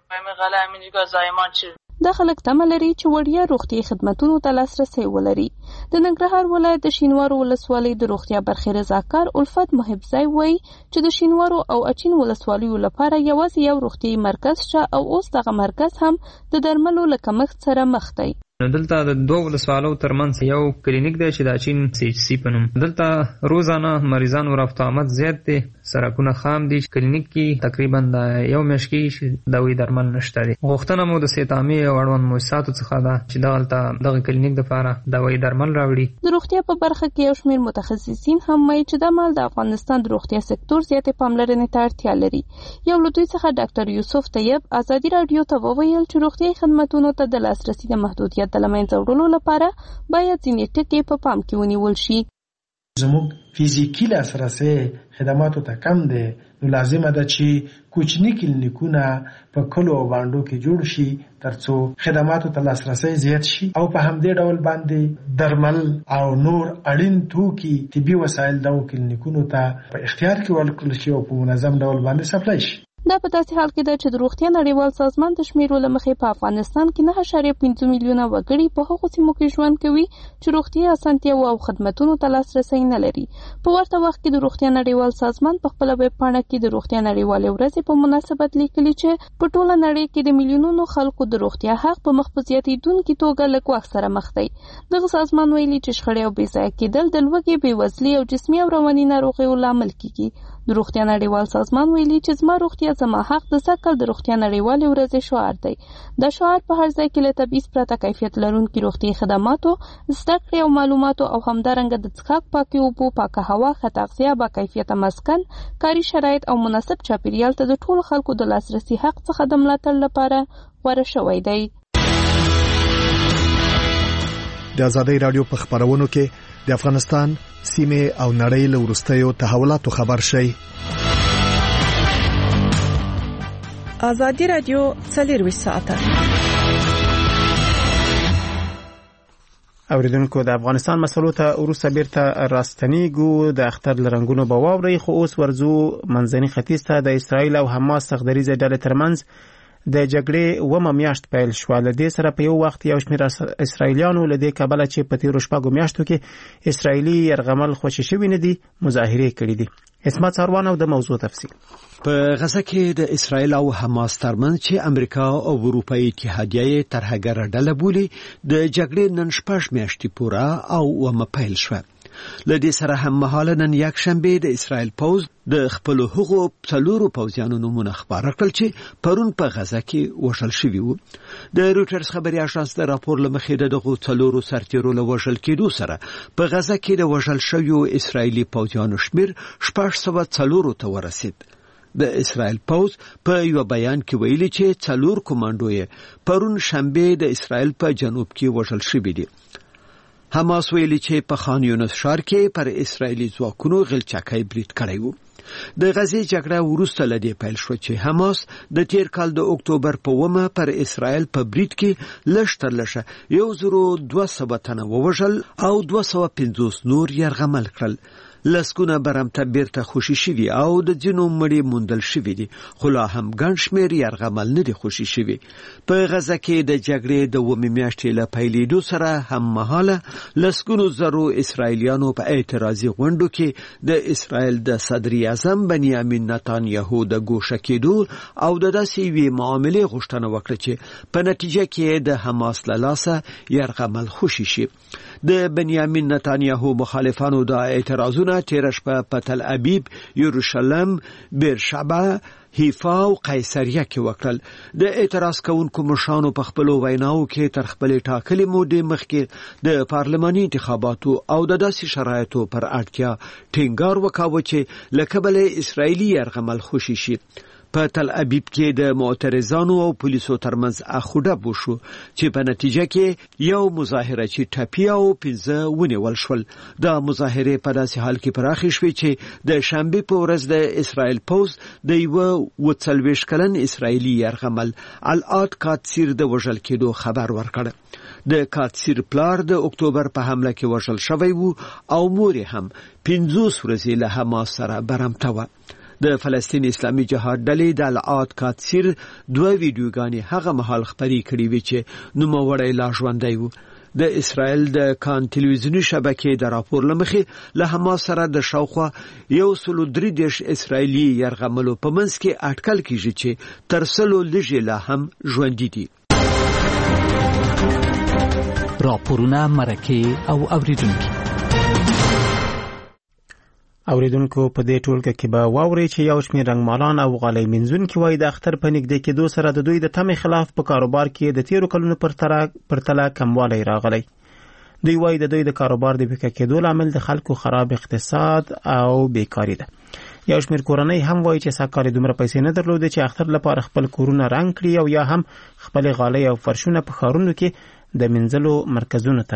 دا خلک تمه لري چې وړیا روغتي خدماتونو ته لاسرسي ولري. د ننګرهار ولایت د شینوارو ولسوالۍ د روغتیا برخې رضاکار الفت محبزای وایي چې د شینوارو او اچین ولسوالیو لپاره یوازې یو روغتي مرکز شته او اوس دغه مرکز هم د درملو له کمښت سره مخ دی. دلته د دوه ولسوالو ترمنځ یو کلینیک دی چې د اچین CHC په نوم. دلته روزانه مریضانو رفت آمد زیات دی. سرکونه خام دي. کلینیک کې تقریبا د یو میاشت کې دوايي درمل نشته دي. غوښتنه مو د سیتامي او اړوند مؤسساتو څخه ده چې دغه کلینیک لپاره دوايي درمل راوړي. د روغتیا په برخه کې یو شمېر متخصصین هم وایي چې دا مال د افغانستان د روغتیا سکتور زیاتې پاملرنې ته اړتیا لري. یو له دوی څخه ډاکټر یوسف طیب ازادي رادیو ته وویل چې روغتي خدماتو ته د لاسرسي د محدودیت د لمنځه وړلو لپاره باید ځینې ټکي په پام کې ونیول شي. زموږ فیزیکی لاسرسي خدماتو ته کم دی، نو لازمه ده چې کوچني کلینیکونه په کلو او باندو کې جوړ شي ترڅو خدماتو ته لاسرسي زیات شي او په همدې ډول باندې درمل او نور اړین توکي طبي وسایل دغو کلینیکونو ته په اختیار کې ورکړل شي او په منظم ډول باندې سپلای شي. دا په داسې حال کې ده چې د روغتیا نړیوال سازمان د شمیرو له مخې په افغانستان کې 9.5 میلیونه وګړي په هغو سیمو کې ژوند کوي چې روغتیا اسانتیاوو او خدماتونو ته لاسرسی نه لري. په ورته وخت کې د روغتیا نړیوال سازمان په خپله ویب پاڼه کې د روغتیا نړیوالې ورځې په مناسبت لیکلي چې په ټوله نړۍ کې د میلیونونو خلکو د روغتیا حق په مخ په زیاتېدونکي توګه له ګواښ سره مخ دی. دغه سازمان ویلي چې شخړې او بېځایه کېدل د لوږې، بېوزلي او جسمي او رواني ناروغیو لامل کیږي. د روغتیا نړیوال سازمان ویلي چې زما روغتیا زما حق د سکل د روغتیا نړیوالې ورځې شعار دی. دا شعار په هر ځای کې له تبعیض پرته کیفیت لرونکي روغتي خدماتو، زده کړې او معلوماتو او همدارنګه د څښاک پاکې اوبو، پاکه هوا، ښه تغذیه، با کیفیته مسکن، کاري شرایط او مناسب چاپیریال ته د ټولو خلکو د لاسرسي حق څخه د ملاتړ لپاره غوره شوی دی. د ازادۍ رادیو په خبرونو کې د افغانستان سیمه او نړۍ له وروستیو تحولاتو خبر شي. ازادي رادیو 24 ساعته. اوریدونکو د افغانستان مسلو ته وروسته بیرته راستنیږو. د اختر لرنګونو به واوري، خو اوس ورزو منځني ختیځ ته د اسرایل او حماس سخدریزه ډلې ترمنځ د جګړې ومه میاشت پیل شو. له دې سره په یو وخت یو شمېر اسرایلیانو له دې کبله چې په تیرو شپږو میاشتو کې اسرایلي یرغمل خوشي شوي نه دي مظاهرې کړي دي. اسمت ساروان او د موضوع تفصیل. په غزه کې د اسرایل او حماس ترمنځ چې امریکا او اروپאי اتحادیه ترهګر ډله بولي د جګړې نن شپږ میاشتې پوره او ومه پیل شو. لدې سره هم مهاله نن یک شنبه د اسرایل پوز د خپل هغو څلورو پوځیانو نومونه خبر کړل چې پرون په غزه کې وژل شوي وو. د رويټرز خبري اژانس د راپور لمخې دغه څلورو سرتیرو له وژل کېدو سره په غزه کې د وژل شویو اسرایلی پوځیانو شمیر 604 ته ورسید. د اسرایل پوز په یو بیان کې ویلي چې څلور کمانډوي پرون شنبه د اسرایل په جنوب کې وژل شوي دي. حماس ویلي چې په خان یونس ښار کې پر اسرایلی ځواکونو غلچکۍ برید کړی وو. د غزې جګړه وروسته له دې پیل شو چې حماس د تیر کال د اکتوبر په 1 پر اسرایل په برید کې لږ تر لږه 1200 تنه ووژل او 250 نور یرغمل کړل. لسکونه برمته بیرته خوشي شوي او د ځینو مړي موندل شوي دي، خو لا هم ګڼ شمېر یرغمل نه دي خوشي شوي. په غزه کې د جګړې د 1 میاشتې له پیلېدو سره هم مهاله لسکونو زرو اسرایلیانو په اعتراضي غونډو کې د اسرایل د صدر اعظم بنیامین نتانیاهو د ګوښه کېدو او د داسې یوې معاملې غوښتنه وکړه چې په نتیجه کې د حماس له لاسه یرغمل خوشي شي. د بنیامین نتانیاهو مخالفانو د اعتراضونه تیر شپه په تل ابیب، یروشلم، بیرشبه، حیفا او قیصریه کې وکړل. د اعتراض کوونکو مشرانو په خپل ویناو کې تر خپل ټاکلي مودې مخکې د پارلماني انتخاباتو او د داسې شرایطو پر اړتیا ټینګار وکاوه چې له کبله اسرائیلي یرغمل خوشي شي. په تل ابیب کې د معترضانو او پولیسو ترمنځ اخوډه وشو چې په نتیجه کې یو مظاهره چې ټپي او 15 ونیول شول. د مظاهره په داسې حال کې پراخې شوې چې د شنبه په ورځ د اسرائیل پوز د یو 40 کلن اسرائیلي یرغمل العاد کاتسیر د وژل کېدو خبر ورکړ. د کاتسیر پلار د اکتوبر په حمله کې وژل شوی وو او مور هم 50 ورځې له حماس سره برمته و. د فلسطین اسلامي جهاد ډلې د العاد کاتسیر 2 ویډیوګانې هغه مهال خبري کړې وې چې نوموړی لا ژوندی و. د اسرائیل د کان ټلویزیونی شبکې د راپور لمخې له حماس سره د شاوخوا 130 اسرائیلي یرغملو په منځ کې اټکل کیږي چې تر 100 لږ لا هم ژوندۍ دي. راپورونه مرکه او اوریدونکو په دې ټولګه کې به واوري چې یو شمېر رنګمالان او غالۍ منځونکي وایي د اختر په نږدې کېدو سره د دوی د تمې خلاف په کاروبار کې د تیرو کلونو پرتله کموالی راغلی. دوی وایي د دوی د کاروبار د پیکه کېدو لامل د خلکو خراب اقتصاد او بیکاری ده. یو شمېر کورنۍ هم وایي چې سږکال دومره پیسې نه درلودې چې اختر لپاره خپل کورونه رنګ کړي او یا هم خپل غالۍ او فرشونه په ښارونو کې د منځلو مرکزونو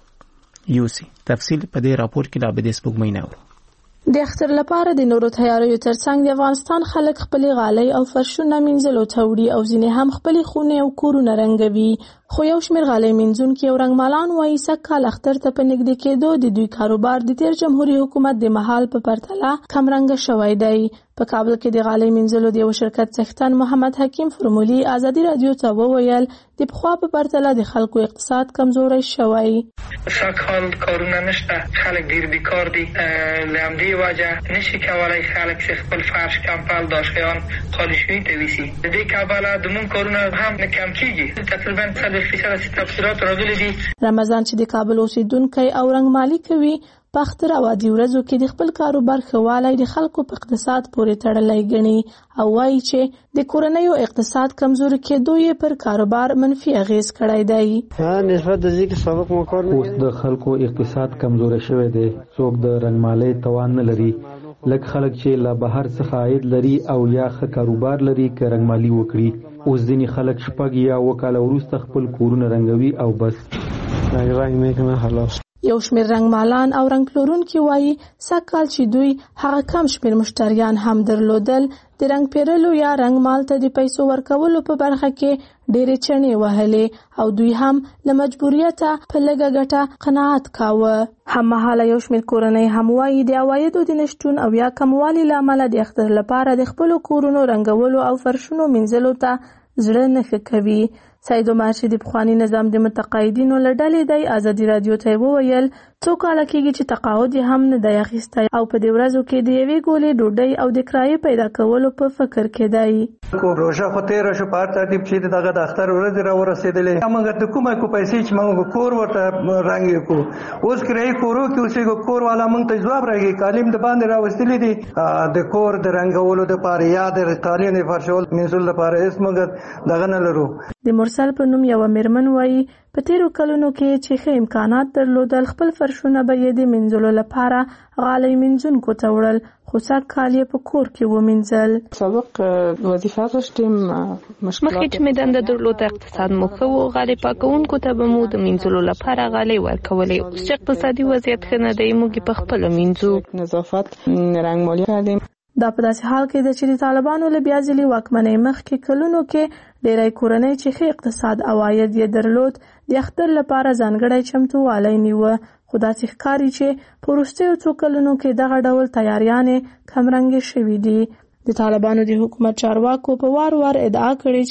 ته یوسي. تفصیل په دې راپور کې لا به د سپوږمۍ نه اورو. د اختر لپاره د نورو تیاریو ترڅنګ د افغانستان خلک خپل غالۍ او فرشونه منځلو ته وړي او ځینې هم خپل خونه او کورونه رنګوي. خو یو شمېر غالۍ منځونکي او رنګمالان وایي سږکال اختر ته په نږدې کېدو د دوی کاروبار د تیر جمهوریت حکومت د مهال په پرتله کمرنګه شوی دی. په کابل کې د غالۍ منځلو د یو شرکت څښتن محمد حکیم فرمولي ازادي رادیو ته وویل د پخوا په پرتله د خلکو اقتصاد کمزوری شوی. سږکال کارونه نشته، خلک ډیر بیکار دي. له همدې وجه نشي کولای خلک چې خپل فرش کمپل داشتیان خالشوي ته ویسي. د دې کابل د مون کارونه هم نه کم کیږي. تقریبا 100% تفصیلات راغلي دي. رمضان چې د کابل اوسیدونکو او رنګمالي کوي په اختر او عادي ورځو کې د خپل کاروبار ښه والی د خلکو په اقتصاد پورې تړلی ګڼي او وایي چې د کورنیو اقتصاد کمزوري کېدو یې پر کاروبار منفي اغیز کړی دی. نسبت د ذکر سبق مکار اوس د خلکو اقتصاد کمزوري شوی دی. څوک د رنګمالۍ توان نه لري. لکه خلک چې لا بهر څخه عاید لري او یا ښه کاروبار لري که رنګمالي وکړي. اوس ځینې خلک 6 یا 7 کاله وروسته خپل کورونه رنګوي او بس رنګ میکنه خلاص. یو شمېر رنګمالان او رنګ پلورونکي وایي سږکال چې دوی هغه کم شمېر مشتریان هم درلودل د رنګ پیرلو یا رنګ مال ته د پیسو ورکولو په برخه کې ډېرې چڼې وهلې او دوی هم له مجبوریته په لږه ګټه قناعت کاوه. هممهاله یو شمېر کورنۍ هم وایي د عوایدو د نشتون او یا کموالي له امله د اختر لپاره د خپلو کورونو رنګولو او فرشونو منځلو ته زړه نه ښه کوي. سید عمر چې د پخواني نظام د متقاعدینو له ډلې دی ازادي رادیو ته وویل څو کاله کېږي چې تقاعد یې هم نه دی اخیستی او په دې ورځو کې د یوې ګولې ډوډۍ او د کرایې پیدا کولو په فکر کې دی. روژه خو تېره شو، په هر ترتیب چې دغه د اختر ورځې راورسېدلې موږ د کومه کو پیسې چې موږ کور ورته رنګ یې کړو. اوس کرایي کورو کې اوسېږو، کور والا موږ ته ځواب راکړي کالم د باندې راوستلي دي د کور د رنګولو دپاره یا د قالین د فرشول منځلو دپاره هېڅ موږ دغه نه لرو. د مرسل په نوم یوه میرمن وایي په تیرو کلونو کې چې ښه امکانات درلودل خپل فرشونه به یې د منځلو لپاره غالۍ منځونکو ته وړل، خو سږکال یې په کور کې ومینځل. سابق وظیفه داشتیم مخکې چې مې دنده درلوده اقتصاد مو ښه و، غالۍ پاکونکو ته به مو د منځلو لپاره غالۍ ورکولې. اوس چې اقتصادي وضعیت ښه نه دی موږ په خپله منځو. نظافت رنګمالي کردیم. دا په داسې حال کې ده چې د طالبانو له بیا ځلې واکمنۍ مخکې کلونو کې ډېری کورنۍ چې ښه اقتصاد عواید یې درلود د اختر لپاره ځانګړی چمتووالی نیوه، خو داسې ښکاري چې په وروستیو څو کلونو کې دغه ډول تیاریانې کمرنګې شوي دي. د طالبانو د حکومت چارواکو په وار وار ادعا کړې چې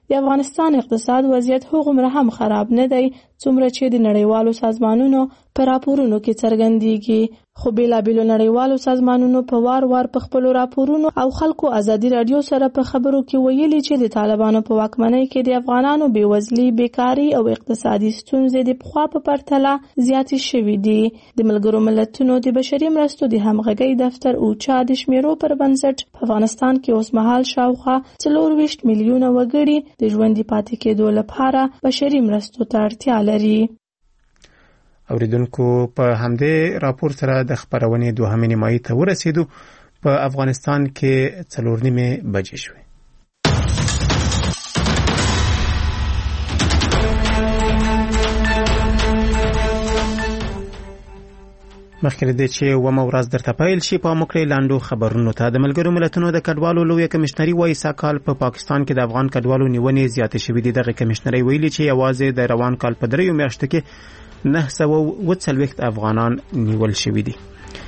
د افغانستان اقتصاد وضعیت هغومره هم خراب نه دی څومره چې د نړیوالو سازمانونو په راپورونو کې څرګندېږي. خو بېلابېلو نړیوالو سازمانونو په وار په خپلو راپورونو او خلکو ازادي راډیو سره په خبرو کې ویلي چې د طالبانو په واکمنۍ کې د افغانانو بېوزلي، بیکاري او اقتصادي ستونزې د پخوا په پرتله زیاتې شوي دي. د ملګرو ملتونو د بشري مرستو د همغږۍ دفتر اوچا د شمیرو پر بنسټ په افغانستان کې اوسمهال شاوخوا 24 میلیونه وګړي د ژوندي پاتې کېدو لپاره بشري مرستو ته اړتیا لري. اوریدونکو په همدې راپور سره د خبرونې دوهمې نیمایي ته ورسېدو. په افغانستان کې 4:30 بجې شوې. مخکې د چې ومه ورځ درته پیل شي په مکرې لاندو خبرونو ته. د ملګرو ملتونو د کډوالو لوی کمشنري وایي ساکال په پاکستان کې د افغان کډوالو نیونې زیاتې شوې دي. دغه کمشنري ویلي چې یوازې د روان کال په 3 میاشتو کې 940 افغانان نیول شوي دي.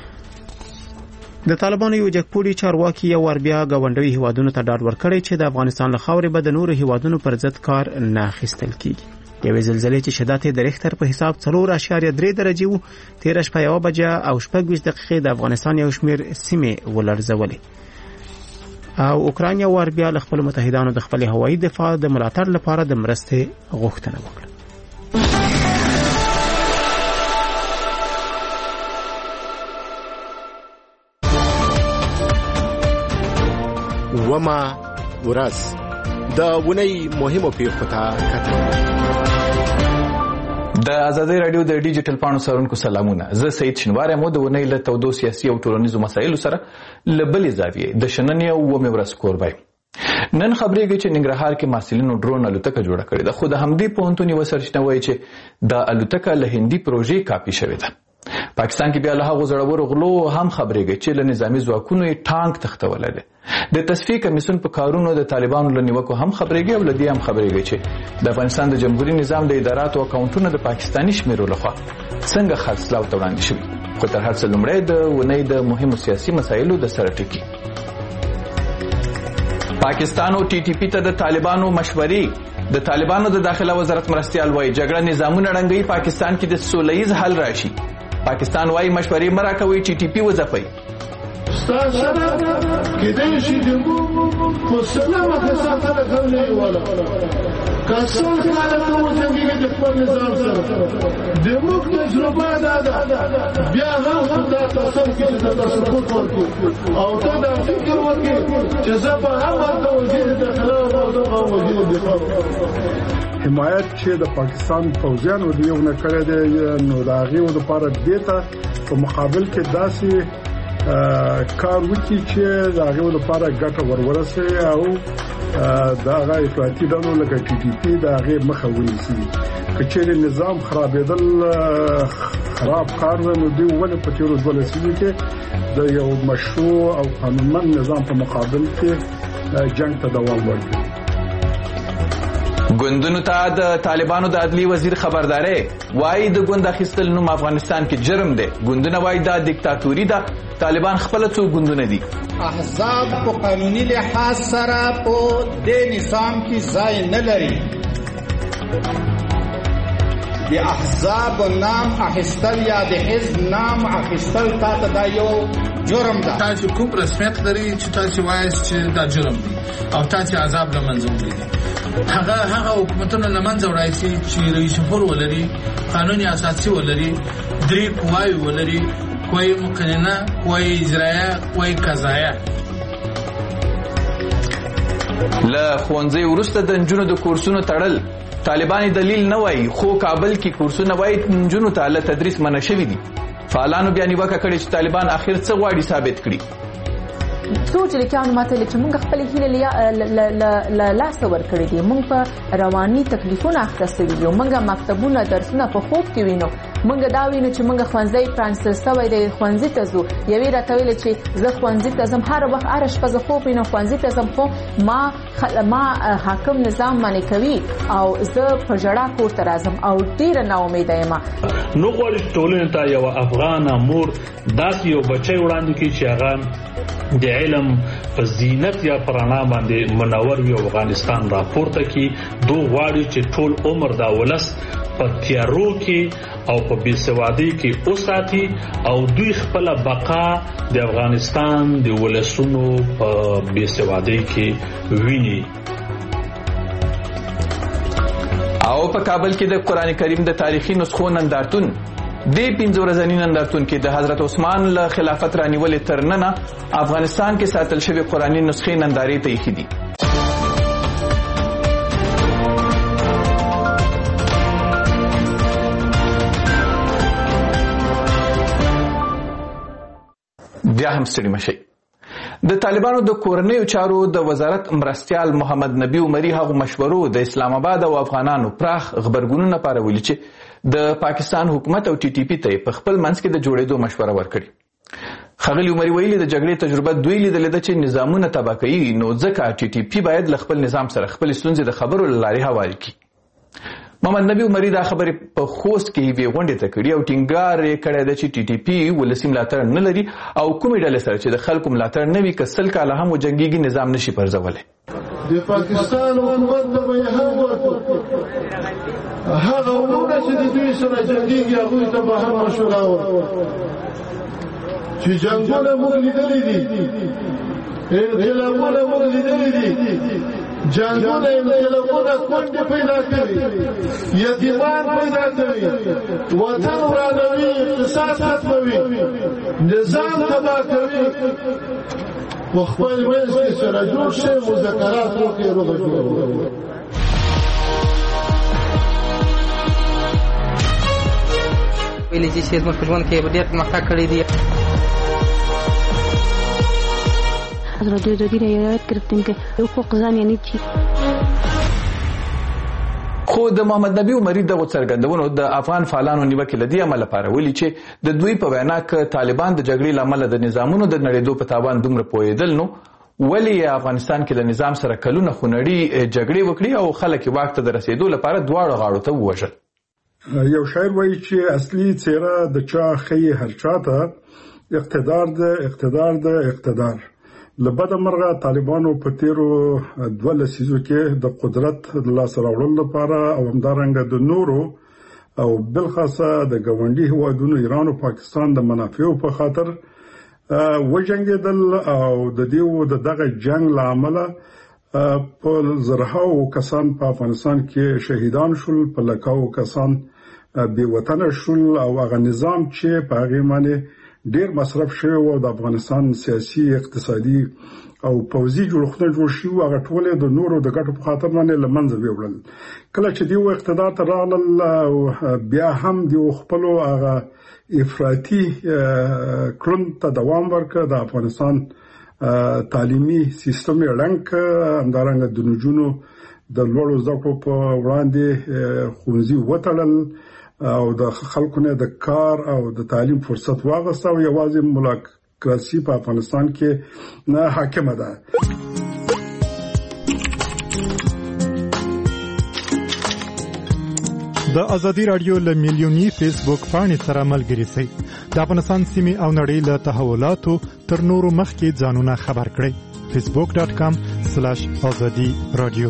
د طالبانو یو جګپوړي چارواکي یو ور بیا غونډوي هیوادونو ته ډاډ ورکړی چې د افغانستان له خاورې به د نورو هیوادونو پر ضد کار نه اخیستل کیږي. یوې زلزلې چې شدت د ریختر په حساب 4.3 درجه وو، 13 شپه 1 بجه او 25 دقیقې د افغانستان یو شمیر سیمې ولړزولې. او اوکرانیا ور بیا له خپل متحدانو د خپل هوایي دفاع د ملاتړ لپاره د مرستې غوښتنه وکړه. وما ورځ د ونی مهمو پیښو ته کتل. د آزادۍ رادیو د ډیجیټل پاڼو سرونکو سلامونه. زه سید شنوار یم د ونی له تودو سیاسي او ټولنیزو مسایلو سره لبلې زاویې د شننې او ومه ورځ کوربای. نن خبرېږي چې ننګرهار کې محصلینو ډرون الوتکه جوړه کړې ده، خو د همدې پوهنتون یو سرچینه وایي چې د الوتکه له هندي پروژې کاپي شوې ده. پاکستان کې بیا له هغو زړورو غلو هم خبرېږي چې له نظامی ځواکونو یې ټانک تختولی دی. د تصفیې کمیسیون په کارونو د طالبانو له نیوکو هم خبرېږي او له دې هم خبرېږي چې د افغانستان د جمهوریت نظام د اداراتو او اکاونټونو د پاکستاني شمیرو لخوا څنګه خرڅلاو ته وړاندې شوي. خو تر هر څه لومړی د ونې د مهمو سیاسي مسایلو د سره ټکي. پاکستان او ټي ټي پی ته د طالبانو مشورې. د طالبانو د داخله وزارت مرستیال وایي جګړه نظامونه ړنګوي، پاکستان کې د سوله ییز حل راشي. پاکستان وایي مشورې مه راکوئ، ټي ټي پی وځپئ. کېدای شي د په سلامه ساتنه کولای ولا کاسو کله ته وځي د خپل نظام سره د موږ تجربه ده بیا هم دا تاسو کې د تاسو او دا د فکر وکړي چې زه په هغه د وزیر داخله او د وزیر دفاع حمایت چې د پاکستان فوجیانو دیونه کړی دی نو دا غي د لپاره دیتا په مقابل کې داسې کار وکړي چې دا غو لپاره ګټه ورورسي او دا غي اطلاعاتي ډلو لکه ټي ټي پی دا غي مخه ونیسي. کچېر نظام خرابېدل خراب کار نو دی ونه په تیرو ولسي کې د یو مشروع او قانونمند نظام په مقابل کې جنگ ته دوام ورکړي. ګوندونو ته د طالبانو د عدلی وزیر خبرداري وایي د ګوند اخیستل نوم افغانستان کې جرم دی. ګوندونه وایي دا دیکتاتوري ده. طالبان خپل څو ګوندونه دي. احزاب په قانوني لحاظ سره په دې نظام کې ځای نه لري. د احزاب نام اخیستل یا د حزب نام اخیستل تاسو دا یو جرم ده. تاسو کوم رسمیت لري چې تاسو وایي چې دا جرم دی او تاسو عذاب لمنځه وړي. هغه حکومتونه لمنځه وړي چې رئیس جمهور ولري، قانوني اساسي ولري، درې قواوی ولري، قوی مقننه، قوی اجرایه، قوی قضایه. له ښوونځي وروسته د نجونو د کورسونو تړل طالبان دلیل نه وایي، خو کابل کې کورسونه وایي نجونو ته له تدریس منع شوي دي. فعالانو بیا نیوکه کړې چې طالبان اخر څه غواړي ثابت کړي. څو لیکانو ماته چې موږ خپل هیله لاس ورکړې دي، موږ په رواني تکلیفونه اخته دي، موږ مکتبونه درسونه په خوب کې وینو، موږ دا وینو چې موږ ښوونځي پرانستل شوی دی، ښوونځي ته ځو. یوې راته ویل چې زه ښوونځي ته ځم، هر وخت هره شپه زه خوب وینم ښوونځي ته ځم، خو ما حاکم نظام منې کوي او زه په ژړا کور ته راځم او ډېره ناامیده یم. نو غواړي ټولنې ته یو افغان مور داسې یو بچی وړاندې کړي چې هغه د علم په زینت یا پرانا باندې منور وي افغانستان راپورته کی دو غواړي چې ټول عمر دا ولس په تیارو کې او په بیسوادي کې اوساتي او دوی خپل بقا د افغانستان د ولسونو په بیسوادي کې ویني. او په کابل کې د قران کریم د تاریخي نسخو نندارتون د 15 ورځنی نندارتون کې د حضرت عثمان له خلافت رانیولې تر ننه افغانستان کې ساتل شوی قرآني نسخې نندارې ته ایښې دي. بیا هم ستړي مشئ. د طالبانو د کورنیو چارو د وزارت مرستیال محمد نبی عمری هغه مشورو د اسلام آباد او افغانانو پراخ خبرګونونه پارولي چې د پاکستان حکومت او ټي ټي پی ته په خپل منځ کې د جوړېدو مشوره ورکړي. ښاغلي عمری ویلي د جګړې تجربه دوی لیدلې ده چې نظامونه تباه کوي، نو ځکه ټي ټي پی باید له خپل نظام سره خپل ستونزې د خبرو له لارې هواري کړي. محمد نبی عمری دا خبرې په خوست کې یوې غونډې ته کړي او ټینګار یې کړی ده چې ټي ټي پی ولسي ملاتړ نه لري او کومې ډلې سره چې د خلکو ملاتړ نه وي که 100 کاله هم وجنګېږي نظام نشي پرځولی. د پاکستان حکومت ته به یې هم ورکړو، هغه ورونه چې د دوی سره جنګېږي هغوی ته به هم مشوره ورکړو چې جنګونه موږ لیدلي دي، انقلابونه موږ لیدلي دي، جنگونه انقلابونه کونډې پیدا کوي، یتیمان پیدا کوي، وطن ورانوي، اقتصاد ختموي، نظام تباه کوي. په خپل منځ کې سره جوړ شي، مذاکرات وکړي، روغه جوړه وکړي. ویلي چې زموږ په ژوند کې ډېر پرمختګ کړی دی. حضرت جدید رعایت گرفتیم که حقوق زن یعنی چی. خو د محمد نبی عمری دغه څرګندونو د افغان فعالانو نیوکه لدی عمل لپاره ویلي چې د دوی په وینا کې طالبان د جګړې لامل د نظامونو د نړیدو په تاوان دومره پوهېدل، نو ولی افغانستان کې د نظام سره کلونه خونړي جګړې وکړي او خلک واک ته د رسیدو لپاره دواړو غاړو ته ووژل. یو شاعر وایي چې اصلي څیره د چا خی هر چاته اقتدار د اقتدار. لبد مرغه طالبانو په تیرو 2 لسیزو کې د قدرت د لاس راوړلو لپاره او همدارنګه د نورو او بلخاصه د ګاونډي هیوادونو ایران او پاکستان د منافعو په خاطر وجنګېدل او د دغه جنگ لامل په زرهاو کسان په افغانستان کې شهیدان شول، په لکاو کسان بې وطنه شول او هغه نظام چې په هغې باندې ډیر مصرف شوی و د افغانستان سیاسي، اقتصادي او پوځي جوړښتونه جوړ شوي هغه ټول د نورو د ګټو په خاطر باندې له منځه ویوړل. کله چې دوی اقتدار ته راغلل بیا هم دوی خپل هغه افراطي کړن ته دوام ورکړ. د افغانستان تعلیمي سیستم یې ړنګ کړ، همدارنګه د نجونو د لوړو زده کړو په وړاندې ښوونځي وتړل او د خلکو نه د کار او د تعلیم فرصت واغسته او یوازې مولاکراسي په افغانستان کې نه حاکمه ده. د ازادي رادیو له میلیونی فیسبوک پاڼې سره ملګري شئ. د افغانستان سیمې او نړۍ له تحولاتو تر نورو مخکې ځانونه خبر کړئ. facebook.com/azadi radio.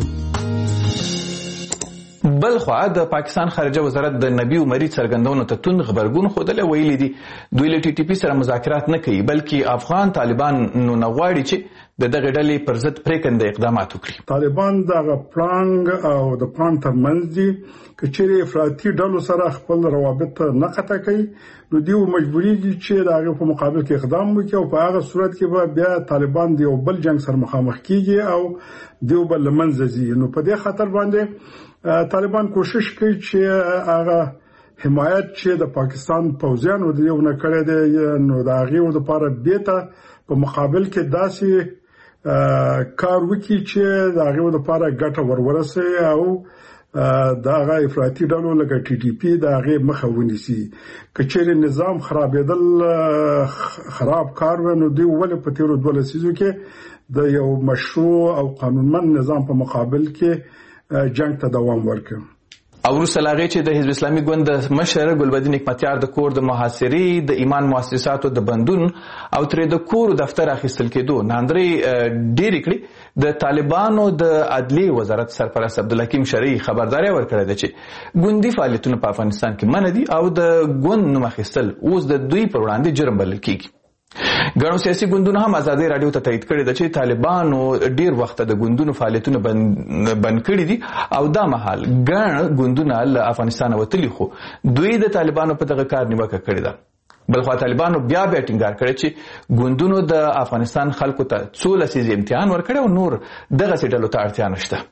بلخوا د پاکستان خارجه وزارت د نبی عمری څرګندونو ته توند خبرګون خوده ویلي دي دوی له ټي ټي پی سره مذاکرات نه کوي، بلکې افغان طالبان نو غواړي چې د دغه ډلې پر ضد پریکنده اقدامات وکړي. طالبان دغه پلانګ او د پلان ترمنځ دي چې چیرې افراطي ډلو سره خپل روابط نه قطع کوي، نو دیو مجبوری دي چې دغه په مقابل کې اقدام وکړي او په هغه صورت کې به بیا طالبان د یو بل جنگ سره مخامخ کیږي او دیو بل منځ ځي. نو په دې خاطر باندې طالبان کوشش کوي چې هغه حمایت چې د پاکستان پوځیانو د یو نه کړی دی نو د هغې لپاره بیته په مقابل کې داسې کار وکړي چې د هغې لپاره ګټه ورورسوي او د هغه افراطي ډلو لکه ټي ټي پی د هغې مخه ونیسي. که چیرې نظام خرابېدل خراب کار وي نو دوی ولې په تېرو 2 لسیزو کې د یو مشروع او قانونمند نظام په مقابل کې جنگ ته دوام ورکړ. او وروسته له هغې چې د حزب اسلامي ګوند د مشر ګلبدین حکمتیار د کور د محاصرې د ایمان مؤسساتو د بندون او ترې د کور دفتر اخیستل کېدو ناندرې ډېرې کړي د طالبانو د عدلیې وزارت سرپرست عبدالحکیم شرعي خبرداری ورکړې ده چې ګوندي فعالیتونه په افغانستان کې منع دي او د ګوند نوم اخیستل اوس د دوی پر وړاندې جرم بلل کېږي. ګڼو سیاسي ګوندونو هم ازادۍ راډیو ته تایید کړې ده چې طالبانو ډېر وخت د ګوندونو فعالیتونه بند کړي دي او دا مهال ګڼ ګوندونه له افغانستانه وتلي خو دوی د طالبانو په دغه کار نیوکه کړې ده. بلخوا طالبانو بیا ټینګار کړی چې ګوندونو د افغانستان خلکو ته څو لسیزې امتحان ورکړی او نور دغسې ډلو ته اړتیا نشته.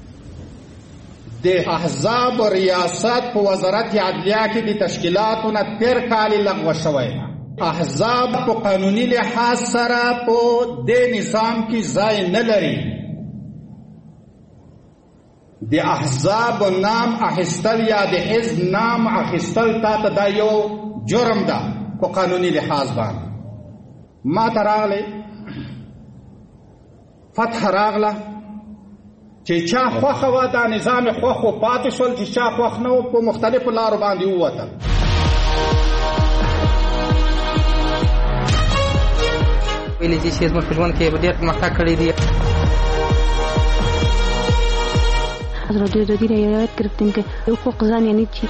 د احزاب ریاست په وزارت عدلیه کې د تشکیلاتو نه تیر کال لغوه شوی. احزاب په قانوني لحاظ سره په دې نظام کې ځای نه لري. د احزاب نام اخیستل یا د حزب نام اخیستل تاته دا یو جرم ده په قانوني لحاظ باندې. ما ته راغلی فتح راغله چې چا خوښه وه دا نظام خوښ و پاتې شول، چې چا خوښ نه و په مختلفو لارو باندې ووتل. ویلي چې زموږ په ژوند کې ډېر پرمختګ کړی دی. ازادي راډیو د رایت گرفتیم که حقوق زن یعنی چی؟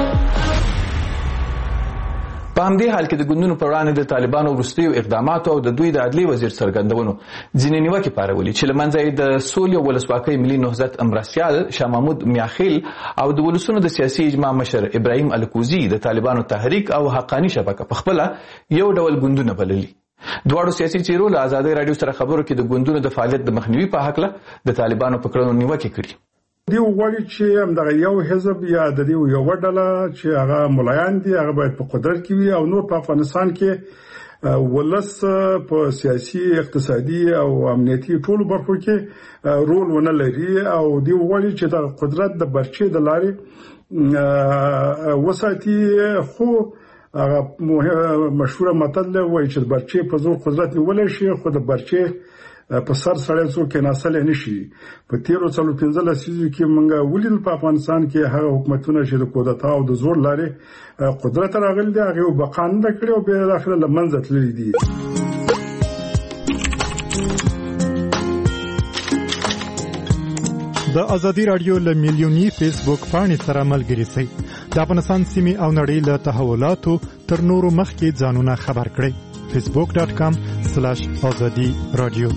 په همدې حال کې د ګوندونو پر وړاندې د طالبانو وروستیو اقداماتو او د دوی د عدلیې وزیر څرګندونو ځینې نیوکې پارولي چې له منځه یې د سولې او ولسواکۍ ملي نهضت مرستیال شاه محمود میاخیل او د ولسونو د سیاسي اجماع مشر ابراهیم الکوزي د طالبانو تحریک او حقاني شبکه په خپله یو ډول ګوندونه بللي. دواړو سیاسي څیرو له ازادۍ راډیو سره خبرو کې د ګوندونو د فعالیت د مخنیوي په هکله د طالبانو په کړنو نیوکې کړي. دی وغواړي چې همدغه یو حزب یا د دې یوه ډله چې هغه ملایان دي هغه باید په قدرت کې وي او نور په افغانستان کې ولس په سیاسي اقتصادي او امنیتي ټولو برخو کې رول ونه لري او دی وغواړي چې د قدرت د برچې د لارې وساتي. خو هغه مشهوره متل وایي چې د برچې په زور قدرت نیولی شي خو د برچې په سر سړی څوک کېناستلی نه شي. په تېرو 15 لسیزو کې موږ ولیدل په افغانستان کې هغه حکومتونه چې د کودتا او د زور لارې قدرت راغلي دي هغې بقا نه ده کړې او بالاخره له منځه تللي دي. د ازادي راډیو له میلیوني فیسبوک پاڼې سره ملګري شئ. د افغانستان سیمې او نړۍ له تحولاتو تر نورو مخکې ځانونه خبر کړئ. facebook.com/azadi radio.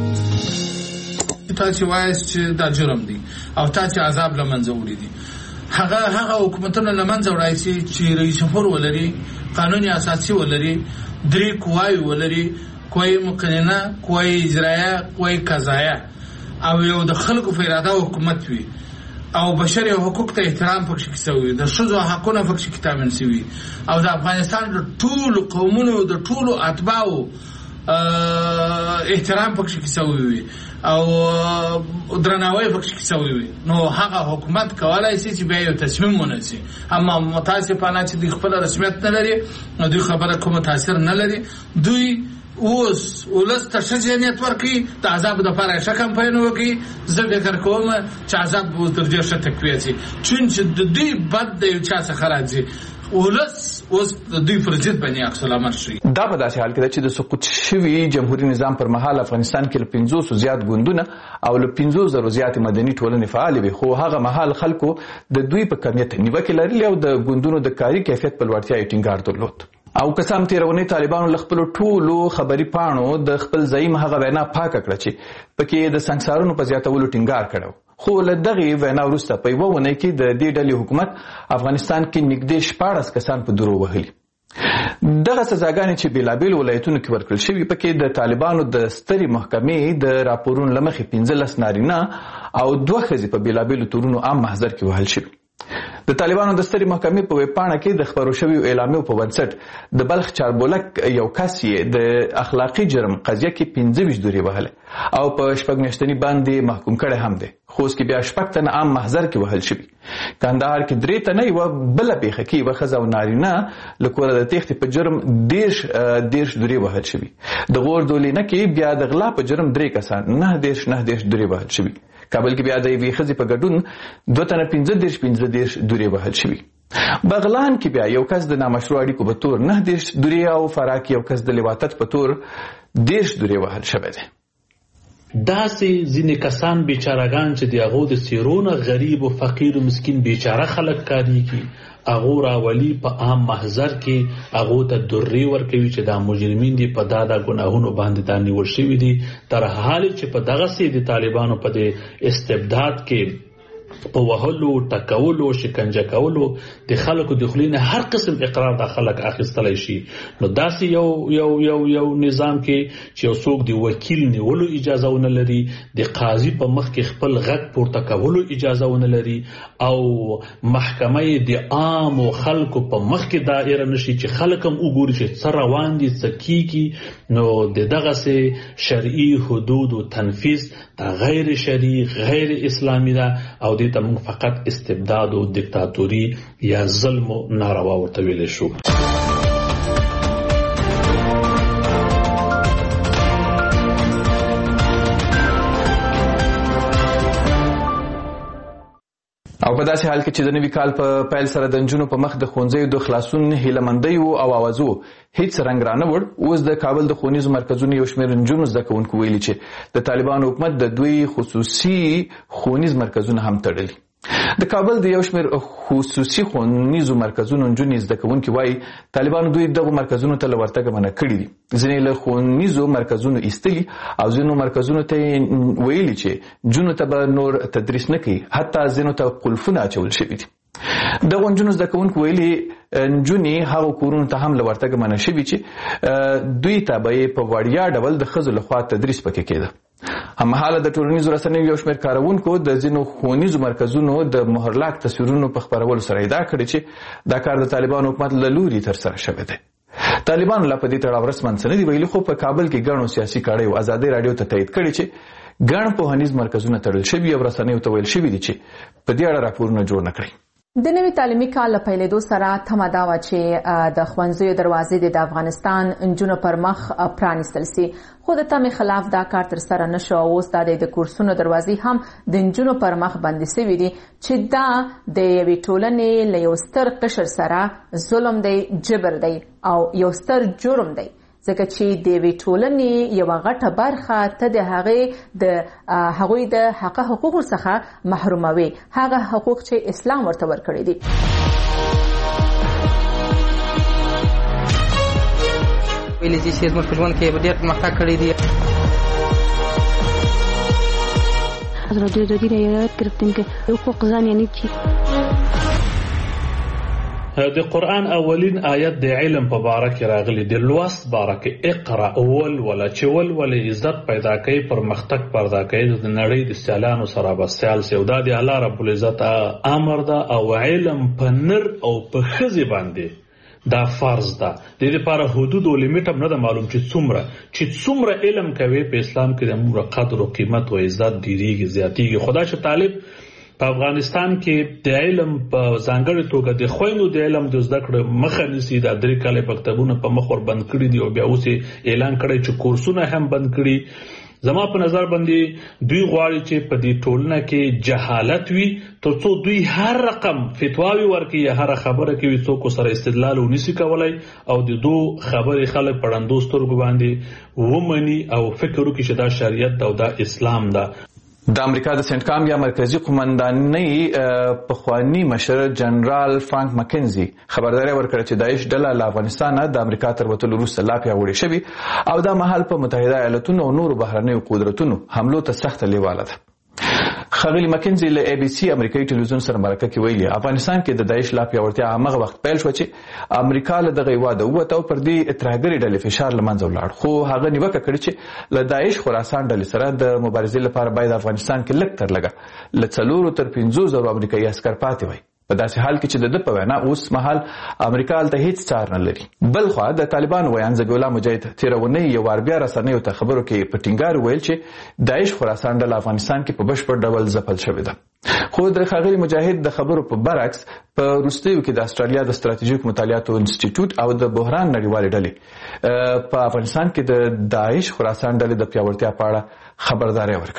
تاسو وایي چې دا جرم دی او تاسو عذاب لمنځه وړي دي. هغه حکومتونه لمنځه وړي چې رئیس جمهور ولري، قانوني اساسي ولري، درې قواوې ولري، قوه مقننه، قوه اجرائیه، قوه قضایه او یو د خلکو په اراده حکومت وي او بشري حقوق ته احترام پکې کیږي، د ښځو حقونه پکې تامین شي او د افغانستان د ټولو قومونو د ټولو اتباعو احترام پکې کیږي او درناوی پکې کیږي. نو هغه حکومت کولای شي چې بیا یو تصمیم ونیسي. اما متاسفانه چې د خپل رسمیت نه لري نو دوی خبره کوم تاثیر نه لري. دوی اوس ولس ته شجاعت ورکړي د عذاب د لپاره ښه کمپاین وکړي. زه فکر کوم چې عذاب به تر ډېر ښه تقویه شي چې د دوی بد د یو چا څخه راځي ولس اوس د دوی پر ضد باندې عکس العمل شي. دا په داسې حال کې ده چې د سقوط شوي جمهوریت نظام پر مهال افغانستان کې له 500 زیات ګوندونه او له 500 زیات مدني ټولنې فعال وي، خو هغه مهال خلکو د دوی په کمیت نیوکې لرلې او د ګوندونو د کاري کیفیت په لوړتیا یې ټینګار درلود. او قسم تیرونی طالبانو لخپل ټولو خبري پاڼو د خپل ځایم هغه وینا پاکه کړه چې پکې د سنگسارونو په زیاتولو ټینګار کړو. خو له دغه وینا وروسته په یوه ونه کې د دې ډلې حکومت افغانستان کې نږدې 14 کسان په درو وهلي. دغه سزاګانې چې بیلابیل ولایتونو کې ورکړل شوي پکې د طالبانو د سترې محکمې د راپورونو لمخې 15 نارینه او 2 ښځې په بیلابیلو تورونو عام محضر کې وهل شوي. د طالبانو د سترې محکمې په ویبپاڼه کې د خپرو شویو اعلامیو په بنسټ د بلخ چاربولک یو کس یې د اخلاقي جرم قضیه کې 25 دورې وهله او په 6 میاشتني باندې محکوم کړی هم دی. خو اوس کې بیا 6 تنه عام محضر کې وهل شوي. کندهار کې 3 تنه یوه بله پیښه کې یوه ښځه او نارینه له کوره د تېښتې په جرم 10 دورې وهل شوي. د غور دولینه کې بیا د غلا په جرم 3 کسان 9 دورې وهل شوي. کابل کې بیا د یوې ښځې په ګډون 2 تنه 15 دورې وهل شوي. بغلان کې بیا یو کس د نامشروع اړیکو په تور 9 دورې او فراه کې یو کس د لواطت په تور 10 دورې وهل شوی دی. داسې ځینې کسان بیچارهګان چې د هغو د څیرونه غریب و فقیر و مسکین بیچاره خلک کاریږي هغو راولي په عام محضر کې هغو ته درې ورکوي چې دا مجرمین دي په دا ګناهونو باندې دا نیول شوي دي تر حال چې په دغسې د طالبانو په د استبداد کې په وهلو ټکولو شکنجه کولو د خلکو د خولې نه هر قسم اقرار د خلک اخیستلی شي. نو داسې یو نظام کې چې یو څوک د وکیل نیولو اجازه ونه لري د قاضي په مخ کې خپل غږ پورته کولو اجازه ونه لري او محکمه د عام خلکو په مخ کې دایره نشي چې خلک هم وګوري چې څه روان دي څه کیږي. نو د دغسې شرعي حدودو تنفیذ دا غیر شرعي غیر اسلامي ده او دې ته موږ فقط استبداد او دیکتاتوري یا ظلم او ناروا ورته ویلی شو. او په داسې حال کې چې د نوي کال په پیل سره د نجونو په مخ د ښوونځیو د خلاصون هیلهمندیو او اوازو هیڅ رنګ رانه وړ. اوس د کابل د ښوونیزو مرکزونو یو شمېر نجونو زده کوونکو ویلي چې د طالبانو حکومت د دوی خصوصي ښوونیز مرکزونه هم تړلي. د کابل د یو شمېر خصوصي ښوونیزو مرکزونو نجونې زده کوونکي وایي طالبانو دوی دغو مرکزونو ته له ورتګه منع کړي دي. ځینې له ښوونیزو مرکزونو ایستلي او ځینو مرکزونو ته یې ویلي چې نجونو ته به نور تدریس نه کوي، حتی ځینو ته قلفونه اچول شوي دي. دغو نجونو زده کوونکو ویلي نجونې هغو کورونو ته هم له ورتګه منع شوي چې دوی ته به یې په وړیا ډول د ښځو لخوا تدریس پکې کېده. هممهاله د ټولنیزو رسنیو یو شمېر کاروونکو د ځینو ښوونیزو مرکزونو د مهرلاک تصویرونو په خپرولو سره ادعا کړې چې دا کار د طالبانو حکومت له لوري ترسره شوی دی. طالبانو لا په دې تړاو رسماً څه نه دي ویلي، خو په کابل کې ګڼو سیاسي کړیو ازادۍ راډیو ته تایید کړي چې ګڼ پوهنیز مرکزونه تړل شوي او رسنیو ته ویل شوي دي چې په دې اړه راپورونه جوړ نه کړي. د نوي تعلیمي کال له پیلېدو سره تمه دا وه چې د ښوونځیو دروازې د افغانستان نجونو پر مخ پرانیستل سي، خو د تمې خلاف دا کار ترسره نه شو او اوس دا د کورسونو دروازې هم د نجونو پر مخ بندې سوي دي چې دا د یوې ټولنې له یو ستر قشر سره ظلم دی، جبر دی او یو ستر جرم دی، ځکه چې د یوې ټولنې یوه غټه برخه ته د هغوی د حقوقو څخه محروموي، هغه حقوق چې اسلام ورته ورکړي دي. ویلي چې زموږ په ژوند کې ډېر پرمختګ کړی دی. ازادي رعایت گرفتیم که حقوق زن یعنی چی؟ د قرآن اولین آیت د علم په باره کې راغلی، د لوست باره کې اقرا ولوله چې ولولې عزت پیدا کوي، پرمختګ پیدا کوي، د نړۍ د سیالانو سره به سیال سي. او دا د الله رب العزت امر ده او علم په نر او په ښځې باندې دا فرض ده. د دې لپاره حدود او لیمیټ هم نه ده معلوم چې څومره علم کوي په اسلام کې د عمر قدر او قیمت او عزت ډیریږي زیاتیږي. خدا چې طالب په افغانستان کې د علم په ځانګړې توګه د خویندو د علم د زده کړې مخه نیسي. دا 3 کاله مکتبونه په مخ ور بند کړي دي او بیا اوس اعلان کړی چې کورسونه هم بند کړي. زما په نظر باندې دوی غواړي چې په دې ټولنه کې جهالت وي ترڅو دوی هر رقم فتواوی ورکړي یا هر خبره کوي څوک سره استدلال ونیسي کولای او د دوه خبرې خلک پړندو سترګو باندې ومني او فکر وکړي چې دا شریعت ده او دا اسلام ده. د امریکا د سنټکام یا مرکزی قومندانۍ پخوانی مشر جنرال فرانک مکنزي خبرداري ورکړه چې داعش ډله له افغانستانه د امریکا تر وتلو وروسته لا پیاوړې شوې او دا مهال په متحده ایالاتونو او نورو بهرنیو قدرتونو حملو ته سخته لیواله ده. خغلی مکنزي له ABC امریکایي ټلویزیون سره مرکه کې ویلي افغانستان کې د داعش لا پیاوړتیا هغه وخت پیل شو چې امریکا له دغه واده وته او پر دې اتراګری ډلې فشار لمنځه ولاړ، خو هغه نیوکه کړې چې له داعش خراسان ډلې سره د مبارزې لپاره باید افغانستان کې لږ تر لږه له 4 تر 5,000 امریکایي عسکر پاتې وي. په داسې حال کې چې د په وینا اوس مهال امریکا ته هیڅ څار نه لري. بل خو د طالبانو ویان زګولا مجاهد تیرونی یو ور بیا رسنیو ته خبرو کې په ټینګار ویل چې داعش خراسان ډله افغانستان کې په بشپړ ډول ځپل شوې ده. خو د خغلی مجاهد د خبرو په برعکس په روسیو کې د استرالیا د ستراتیژیک مطالعاتو انسټیټیوټ او د بحران نړیوالې ډلې په افغانستان کې د داعش خراسان ډلې د پیاوړتیا په اړه خبرداري ورکړه.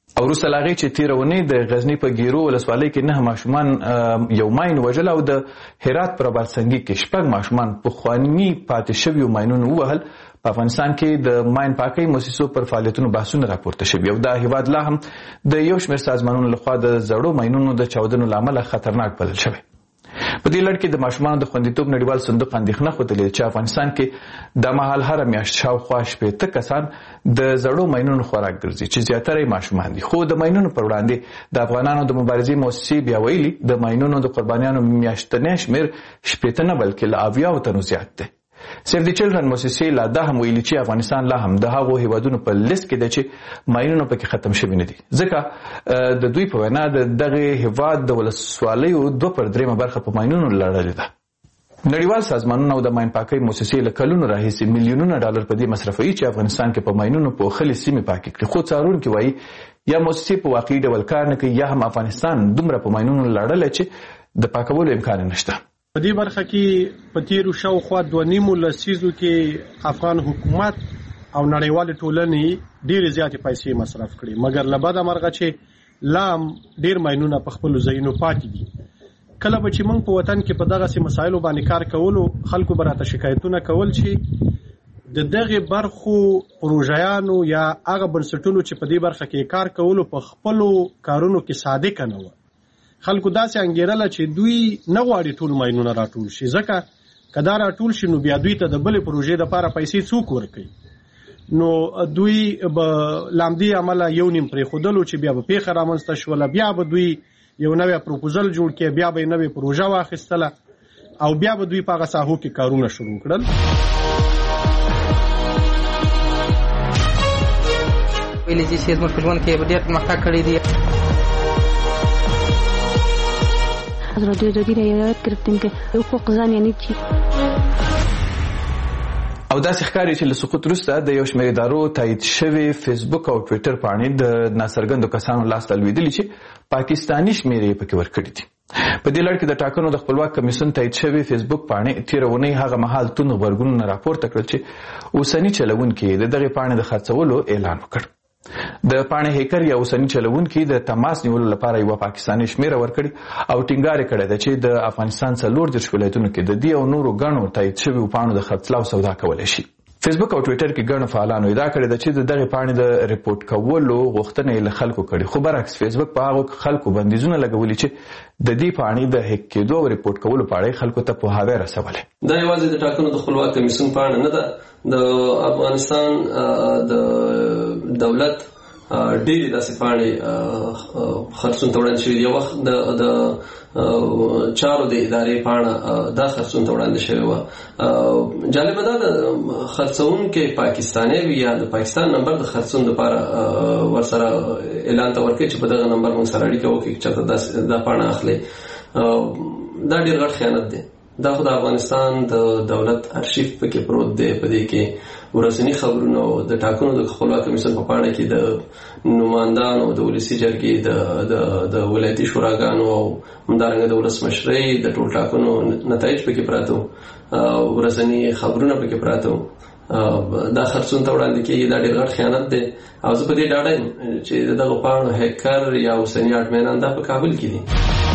او وروسته له هغې چې تېره اونۍ د غزني په ګیرو ولسوالۍ کې 9 ماشومان یو ماین وژل او د هرات په ربارسنګي کې 6 ماشومان پخواني پاتې شویو ماینونو ووهل. په افغانستان کې د ماین پاکۍ موسسو پر فعالیتونو بحثونه راپورته شوي او دا هیواد لا هم د یو شمېر سازمانونو لخوا د زړو ماینونو د چاودنو له امله خطرناک بلل شوی. په دې لړ کې د ماشومانو د خوندیتوب نړیوال صندوق اندېښنه ښودلې چې افغانستان کې د مهال هره میاشت شاوخوا 80 کسان د زړو ماینونو خوراک ګرځي چې زیاتره یې ماشومان دي. خو د ماینونو پر وړاندې د افغانانو د مبارزې موسسې بیا ویلي د ماینونو د قربانیانو میاشتنی شمېر 80 نه بلکې له 70 تنو زیات دی. سیف دی چلډرن موسسې لا دا هم ویلي چې افغانستان لا هم د هغو هیوادونو په لیست کې دی چې ماینونه پکې ختم شوي نه دي، ځکه د دوی په وینا د دغه هیواد د ولسوالیو 2/3 برخه په ماینونو لړلې ده. نړیوال سازمانونه او د ماین پاکۍ موسسې له کلونو راهیسې میلیونونه ډالر په دې مصرفوي چې افغانستان کې په ماینونو پوښلې سیمې پاکې کړي، خو څارونکي وایي یا موسسې په واقعي ډول کار نه کوي یا هم افغانستان دومره په ماینونو لړلی چې د پاکولو امکان نشته. په دې برخه کې په تیرو شاوخوا 2.5 لسیزو کې افغان حکومت او نړیوال ټولنې ډېرې زیاتې پیسې مصرف کړي، مګر له بده مرغه چې لام ډېر ماینونه په خپلو ځایونو پاتې دي. کله به چې موږ په وطن کې په دغسې مسایلو باندې کار کولو، خلکو به راته شکایتونه کول چې د دغې برخو پروژیانو یا هغه بنسټونو چې په دې برخه کې کار کولو په خپلو کارونو کې صادقه نه وه. خلکو داسې انګیرله چې دوی نه غواړي ټول ماینونه راټول شي، ځکه که دا راټول شي نو بیا دوی ته د بلې پروژې دپاره پیسې څوک ورکوي؟ نو دوی به له همدې عمله یو نیم پرېښودلو چې بیا به پیښه رامنځته شوله، بیا به دوی یو نوی پروپوزل جوړ کړي، بیا به یې نوې پروژه واخیستله او بیا به دوی په هغه ساحو کې کارونه شروع کړل. ویلې چې زموږ په ژوند کې ډېر پرمختګ کړی دی. از رادیو دادی را یاد گرفتیم که حقوق زن یعنی چی. او داسې ښکاري چې له سقوط وروسته د یو شمېر ادارو تایید شوي فیسبوک او ټویټر پاڼې د ناڅرګندو کسانو لاسته لوېدلي چې پاکستاني شمېرې یې پکې ورکړي دي. په دې لړ کې د ټاکنو د خپلواک کمیسیون تایید شوي فیسبوک پاڼې تېره اونۍ هغه مهال توند غبرګونونه راپورته کړل چې اوسني چلوونکي د دغې پاڼې د خرڅولو اعلان وکړ. د پاڼې هیکر یا اوسني چلوونکي د تماس نیولو لپاره یوه پاکستاني شمېره ورکړي او ټینګار یې کړی ده چې د افغانستان 40 ولایتونو کې د دې او نورو ګڼو تایید شویو پاڼو د خرڅلاو سودا کولی شي. فیسبوک او ټویټر کې ګڼو فعالانو ادعا کړې ده چې د دغې پاڼې د ریپورټ کولو غوښتنه یې له خلکو کړې، خو برعکس فیسبوک په هغو خلکو بندیزونه لګولي چې د دې پاڼې د هیک کېدو او ریپورټ کولو په اړه خلکو ته پوهاوی رسولی. دا یوازې د ټاکنو د خپلواک کمیسیون پاڼه نه ده، د افغانستان د دولت ډېرې داسې پاڼې خرڅون ته وړاندې شوي دي. یو وخت د چارو د ادارې پاڼه دا خرڅون ته وړاندې شوې وه. جالبه دا د خرڅونکي پاکستانی وي یا د پاکستان نمبر د خرڅون لپاره ورسره اعلان ته ورکړي چې په دغه نمبر موږ سره اړیکه وکړي چې چېرته دا پاڼه اخلي. دا ډېر غټ خیانت دی. دا خو د افغانستان د دولت ارشیف پکې پروت دی. په دې کې ورځني خبرونه او د ټاکنو د خپلواک کمیسیون په پاڼه کې د نمایندانو د ولسي جرګې د ولایتي شوراګانو او همدارنګه د ولسمشرۍ د ټول ټاکنو نتایج پکې پراته وو، ورځني خبرونه پکې پراته وو. دا خرڅون ته وړاندې کېږي. دا ډېر غټ خیانت دی او زه په دې ډاډه یم چې د دغو پاڼو هیکر یا اوسني اډمینان دا په کابل کې دي.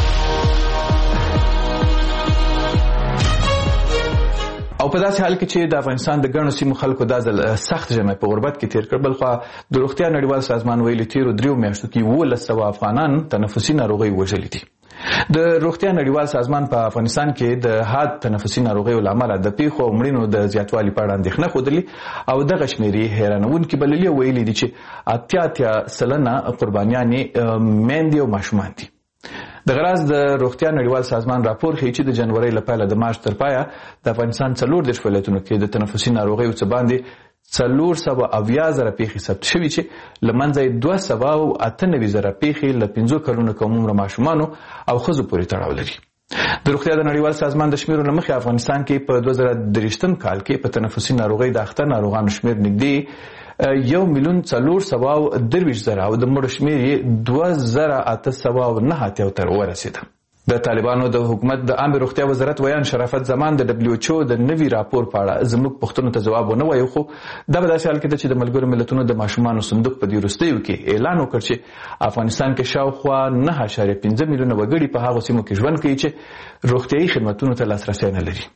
او په داسې حال کې چې د افغانستان د ګڼو سیمو خلکو دا ځل سخت ژمی په غربت کې تیر کړ، بلخوا د روغتیا نړیوال سازمان ویلي تیرو 3 میاشتو کې 1100 افغانان تنفسي ناروغۍ وژلي دي. د روغتیا نړیوال سازمان په افغانستان کې د حاد تنفسي ناروغیو له امله د پیښو او مړینو د زیاتوالي په اړه اندېښنه ښودلې او دغه شمېرې حیرانوونکې بللې او ویلي دي چې 80% قربانیانې میندې او ماشومان دي. د غراز د روغتیا نړیوال سازمان راپور ښیي چې د جنورۍ له پیله د مارچ تر پایه د افغانستان 40 ولایتونو کې د تنفسي ناروغیو څه باندې 470,000 پیښې ثبت شوي چې له منځه یې 298,000 پیښې له 5 کلونو کم عمره ماشومانو او ښځو پورې تړاو لري. د روغتیا د نړیوال سازمان د شمیرو له مخې افغانستان کې په 2023 کال کې په تنفسي ناروغۍ د اخته ناروغانو شمیر نږدې 1,423,000 او د مړو شمیر یې 2,809 ته ورسېده. د طالبانو د حکومت د عامه روغتیا وزارت ویان شرافت زمان د WHO د نوي راپور په اړه زموږ پوښتنو ته ځواب ونه وایي، خو دا به داسې حال کې ده چې د ملګرو ملتونو د ماشومانو صندوق په دې وروستیو کې اعلان وکړ چې افغانستان کې شاوخوا 9.5 میلیونه وګړي په هغو سیمو کې ژوند کوي چې روغتیایي خدمتونو ته لاسرسی نه لري.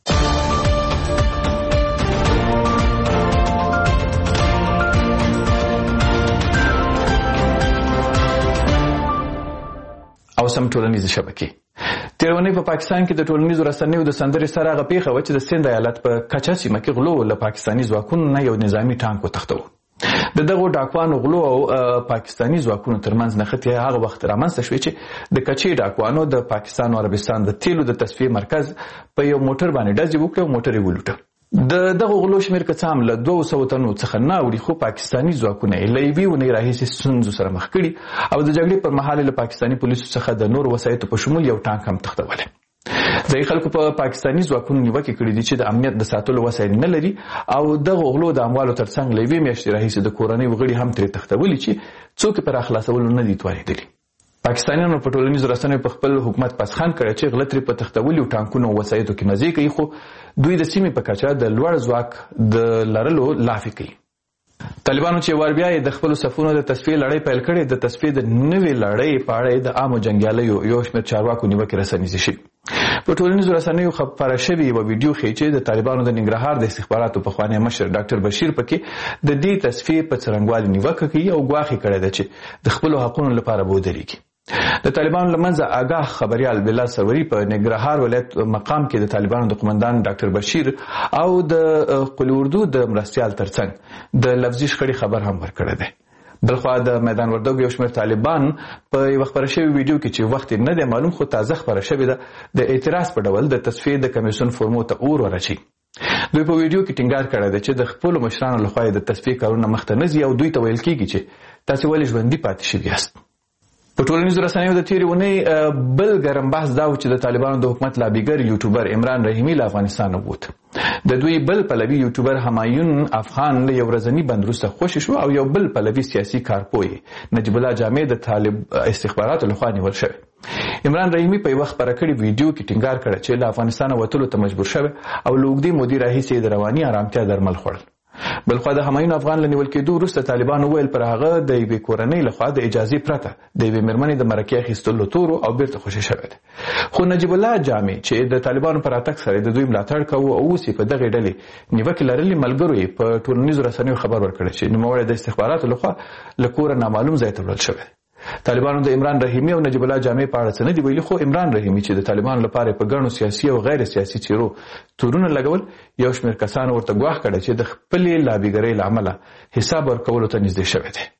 او سم ټولنیزې شبکې تېره اونۍ په پاکستان کې د ټولنیزو رسنیو د سندرې سره هغه پیښه وه چې د سند ایالت په کچه سیمه کې غلو له پاکستاني ځواکونو نه یو نظامي ټانک وتښتوه. د دغو ډاکوانو غلو او پاکستاني ځواکونو ترمنځ نښتې هغه وخت رامنځته شوې چې د کچې ډاکوانو د پاکستان او عربستان د تیلو د تصفیې مرکز په یو موټر باندې ډزې وکړې او موټر یې ولوټه. د دغه غلو شمېر که څه هم له 200 تنو څخه نه اوړي، خو پاکستاني ځواکونه یې له یوې اونۍ راهیسې ستونزو سره مخ کړي او د جګړې پر مهال له پاکستاني پولیسو څخه د نور وسایطو په شمول یو ټانک هم تښتولی. ځایي خلکو په پاکستاني ځواکونو نیوکې کړي دي چې د امنیت د ساتلو وسایل نه لري او دغه غلو د اموالو ترڅنګ له یوې میاشتې راهیسې د کورنۍ وګړي هم ترې تښتولي چې څوک یې پر راخلاصولو نه دي توانېدلي. پاکستانیانو په ټولنیزو رسنیو په خپل حکومت پسخان کړی چې غله ترې په تښتولي ټانکونو او وسایطو کې مزې کوي، خو دوی د سیمې په کچه د لوړ ځواک د لرلو لافې کوي. طالبانو چې وار بیا د خپلو صفونو د تصفیې لړۍ پیل کړې، د تصفیې د نوې لړۍ په اړه د عامو جنګیالیو یو شمېر چارواکو نیوکې رسنیزې شوي. په ټولنیزو رسنیو خپره شوې یوه ویډیو ښیي چې د طالبانو د ننګرهار د استخباراتو پخوانی مشر ډاکټر بشیر پکې د دې تصفیې په څرنګوالي نیوکه کوي او ګواښ کړی ده چې د خپلو حقونو لپاره به ودرېږي. د طالبانو له منځه آګاه خبریال بلال سروری په ننګرهار ولایت مقام کې د طالبانو د قومندان ډاکټر بشیر او د قلی اردو د مرستیال ترڅنګ د لفظي شخړې خبر هم ورکړی دی. بلخوا د میدان وردګو یو شمېر طالبان په یوه خپره شوې ویډیو کې چې وخت نه دی معلوم خو تازه خپره شوې ده د اعتراض په ډول د تصفیې د کمیسیون فورمو ته اور ورچي. دوی په ویډیو کې ټینګار کړی دی چې د خپلو مشرانو لخوا د تصفیې کارونه مخته نه ځي او دوی ته ویل کېږي چې تاسې ولې ژوندي پاتې شوي یاست. په ټولنیزو رسنیو د تېرې اونۍ بل ګرم بحث دا و چې د طالبانو د حکومت لابیګر یوټیوبر عمران رحیمي له افغانستان ووت. د دوی بل پلوي یوټیوبر همایون افغان له یو ورځني بند وروسته خوشي شو او یو بل پلوي سیاسي کارپوی نجیب الله جامع د طالب استخباراتو لخوا نیول شوی. عمران رحیمي په یوه خپره کړې ویډیو کې ټینګار کړی چې له افغانستانه وتلو ته مجبور شوی او له اوږدې مودې راهیسې د رواني ارامتیا درمل خوړل. بلخوا د همایون افغان له نیول کېدو وروسته طالبانو ویل پر هغه د یوې کورنۍ لخوا د اجازې پرته د یوې مېرمنې د مرکې اخیستلو تورو او بیرته خوشي شوی دی. خو نجیب الله جامع چې د طالبانو پر راتګ سره د دوی ملاتړ کوو او اوس یې په دغې ډلې نیوکې لرلې ملګرو یې په ټولنیزو رسنیو خبر ورکړی چې نوموړی د استخباراتو لخوا له کوره نامعلوم ځای ته وړل شوی. طالبانو د عمران رحیمي او نجیب الله جامع په اړه څه نه دي ویلي، خو عمران رحیمي چې د طالبانو لپاره په ګڼو سیاسي او غیر سیاسي څیرو تورونه لګول، یو شمېر کسانو ورته ګواښ کړی چې د خپلې لابیګرۍ له امله حساب ورکولو ته نږدې شوی دی.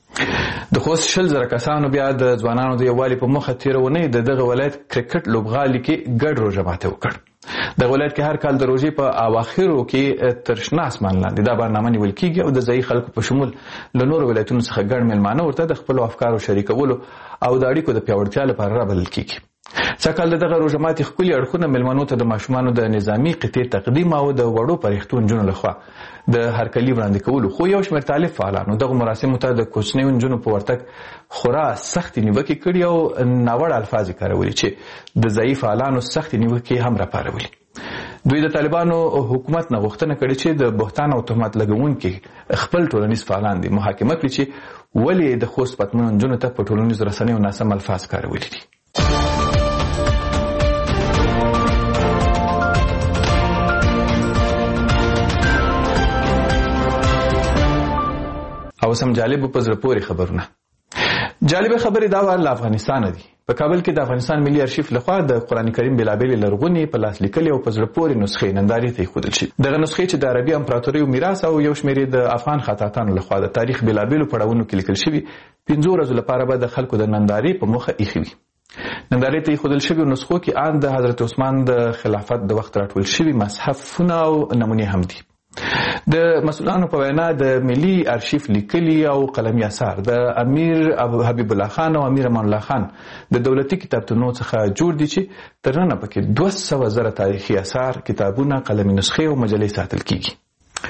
د خوست 100,000 کسانو بیا د ځوانانو د یووالي په موخه تېره اونۍ د دغه ولایت کرکټ لوبغالي کې ګډ روژه ماتی وکړ. دغه ولایت کې هر کال د روژې په اواخرو کې تر شنه اسمان لاندې دا برنامه نیول کېږي او د ځایي خلکو په شمول له نورو ولایتونو څخه ګڼ میلمانه ورته د خپلو افکارو شریکولو او د اړیکو د پیاوړتیا لپاره رابلل کېږي. سږکال د دغه روژه ماتي ښکلي اړخونه میلمنو ته د ماشومانو د نظامي قطعې تقدیم او د وړو پرښتو نجونو لخوا د هرکلي وړاندې کولو، خو یو شمېر طالب فعالانو دغه مراسمو ته د کوچنیو نجونو په ورتګ خورا سختې نیوکې کړي او ناوړه الفاظ یې کارولي چې د ځایي فعالانو سختې نیوکې هم راپارولي. دوی د طالبانو حکومت نه غوښتنه کړې چې د بهتان او تهمت لګونکي خپل ټولنیز فعالان دي محاکمه کړي چې ولې د خوست پتمنو نجونو ته په ټولنیزو رسنیو ناسم الفاظ کارولي دي. او سم جالب په زړه پورې خبرونه. جالب خبرې دا وار له افغانستان دي. په کابل کې د افغانستان ملي ارشیف لخوا د قرآن کریم بېلابېلې لرغونې په لاس لیکلې او په زړه پورې نسخې نندارې ته ایښودل شي. دغه نسخې چې د عربي امپراتوریو میراث او یو شمېر د افغان خطاطانو لخوا د تاریخ بېلابېلو پړاوونو کې لیکل شوي 15 ورځو لپاره به د خلکو د نندارې په موخه ایښې وي. نندارې ته ایښودل شویو نسخو کې ان د حضرت عثمان د خلافت د وخت راټول شوي مصحفونه او نمونې هم دي. د مسؤلانو په وینا د ملي ارشیف لیکلي او قلمي اثار د امیر حبیب الله خان او امیر امان الله خان د دولتي کتابتونو څخه جوړ دي چې تر ننه پکې 200,000 تاریخي اثار، کتابونه، قلمي نسخې او مجلې ساتل کیږي.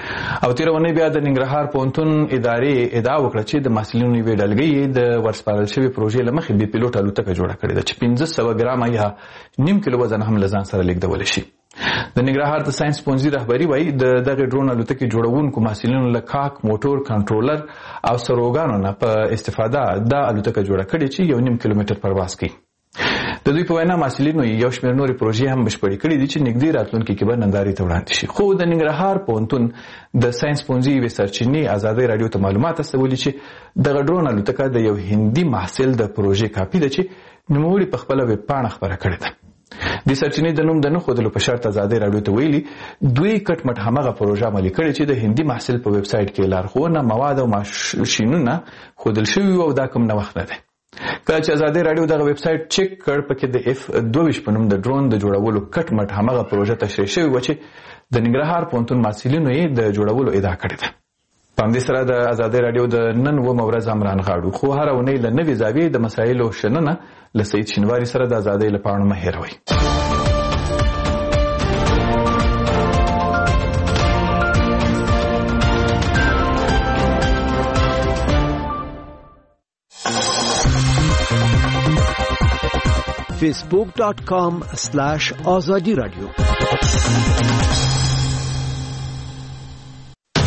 او تیرونه بیا د ننګرهار پوهنتون ادارې ادعا وکړه چې د محصلینو یوې ډلګۍ د ورسپارل شوی پروژې لمخې بي پیلوټ الوتکه جوړه کړې ده چې 1500 ګرام یا 0.5 کیلو وزن هم لزان سره لیږدول شي. د ننګرهار د ساينس پوهنځي رهبری وایي د دغه ډرون الوتکې جوړونکو محصلینو له کاک موټور کنټرولر او سروګانو نه په استفاده د الوتکه جوړه کړې چې 1.5 کیلومتر پرواز کوي. د دوی په وینا محصلینو یو شمېر نورې پروژې هم بشپړې کړې دي چې نږدې راتلونکي کې به نندارې ته وړاندې شي. خو د ننګرهار پوهنتون د ساينس پوهنځي یوې سرچینې ازادۍ راډیو ته معلومات استولي چې دغه ډرون الوتکه د یو هندي محصل د پروژې کاپي ده چې نوموړي په خپله ویب پاڼه خپره کړې ده. د سرچینې د نوم د نه ښودلو په شرط ازادۍ راډیو ته ویلي دوی کټ مټ همغه پروژه عملي کړې چې د هندي محصل په ویب سایټ کې لارښوونه مواد او ماشینونه ښودل شوي او دا کوم نوښت نه دی. کله چې ازادۍ راډیو دغه ویب سایټ چک کړ پکې د F22 په نوم د ډرون د جوړولو کټ مټ همغه پروژه تشریح شوې وه چې د ننګرهار پوهنتون محصلینو یې د جوړولو ادعا کړې ده. په همدې سره د ازادۍ راډیو د نن 9 ورځ هم رانغاړو خو هره اونۍ له نوې زاویې د مسایلو شننه له سعید شینواري سره د ازادۍ له پاڼو مه هېروئ. facebook.com/azadi radio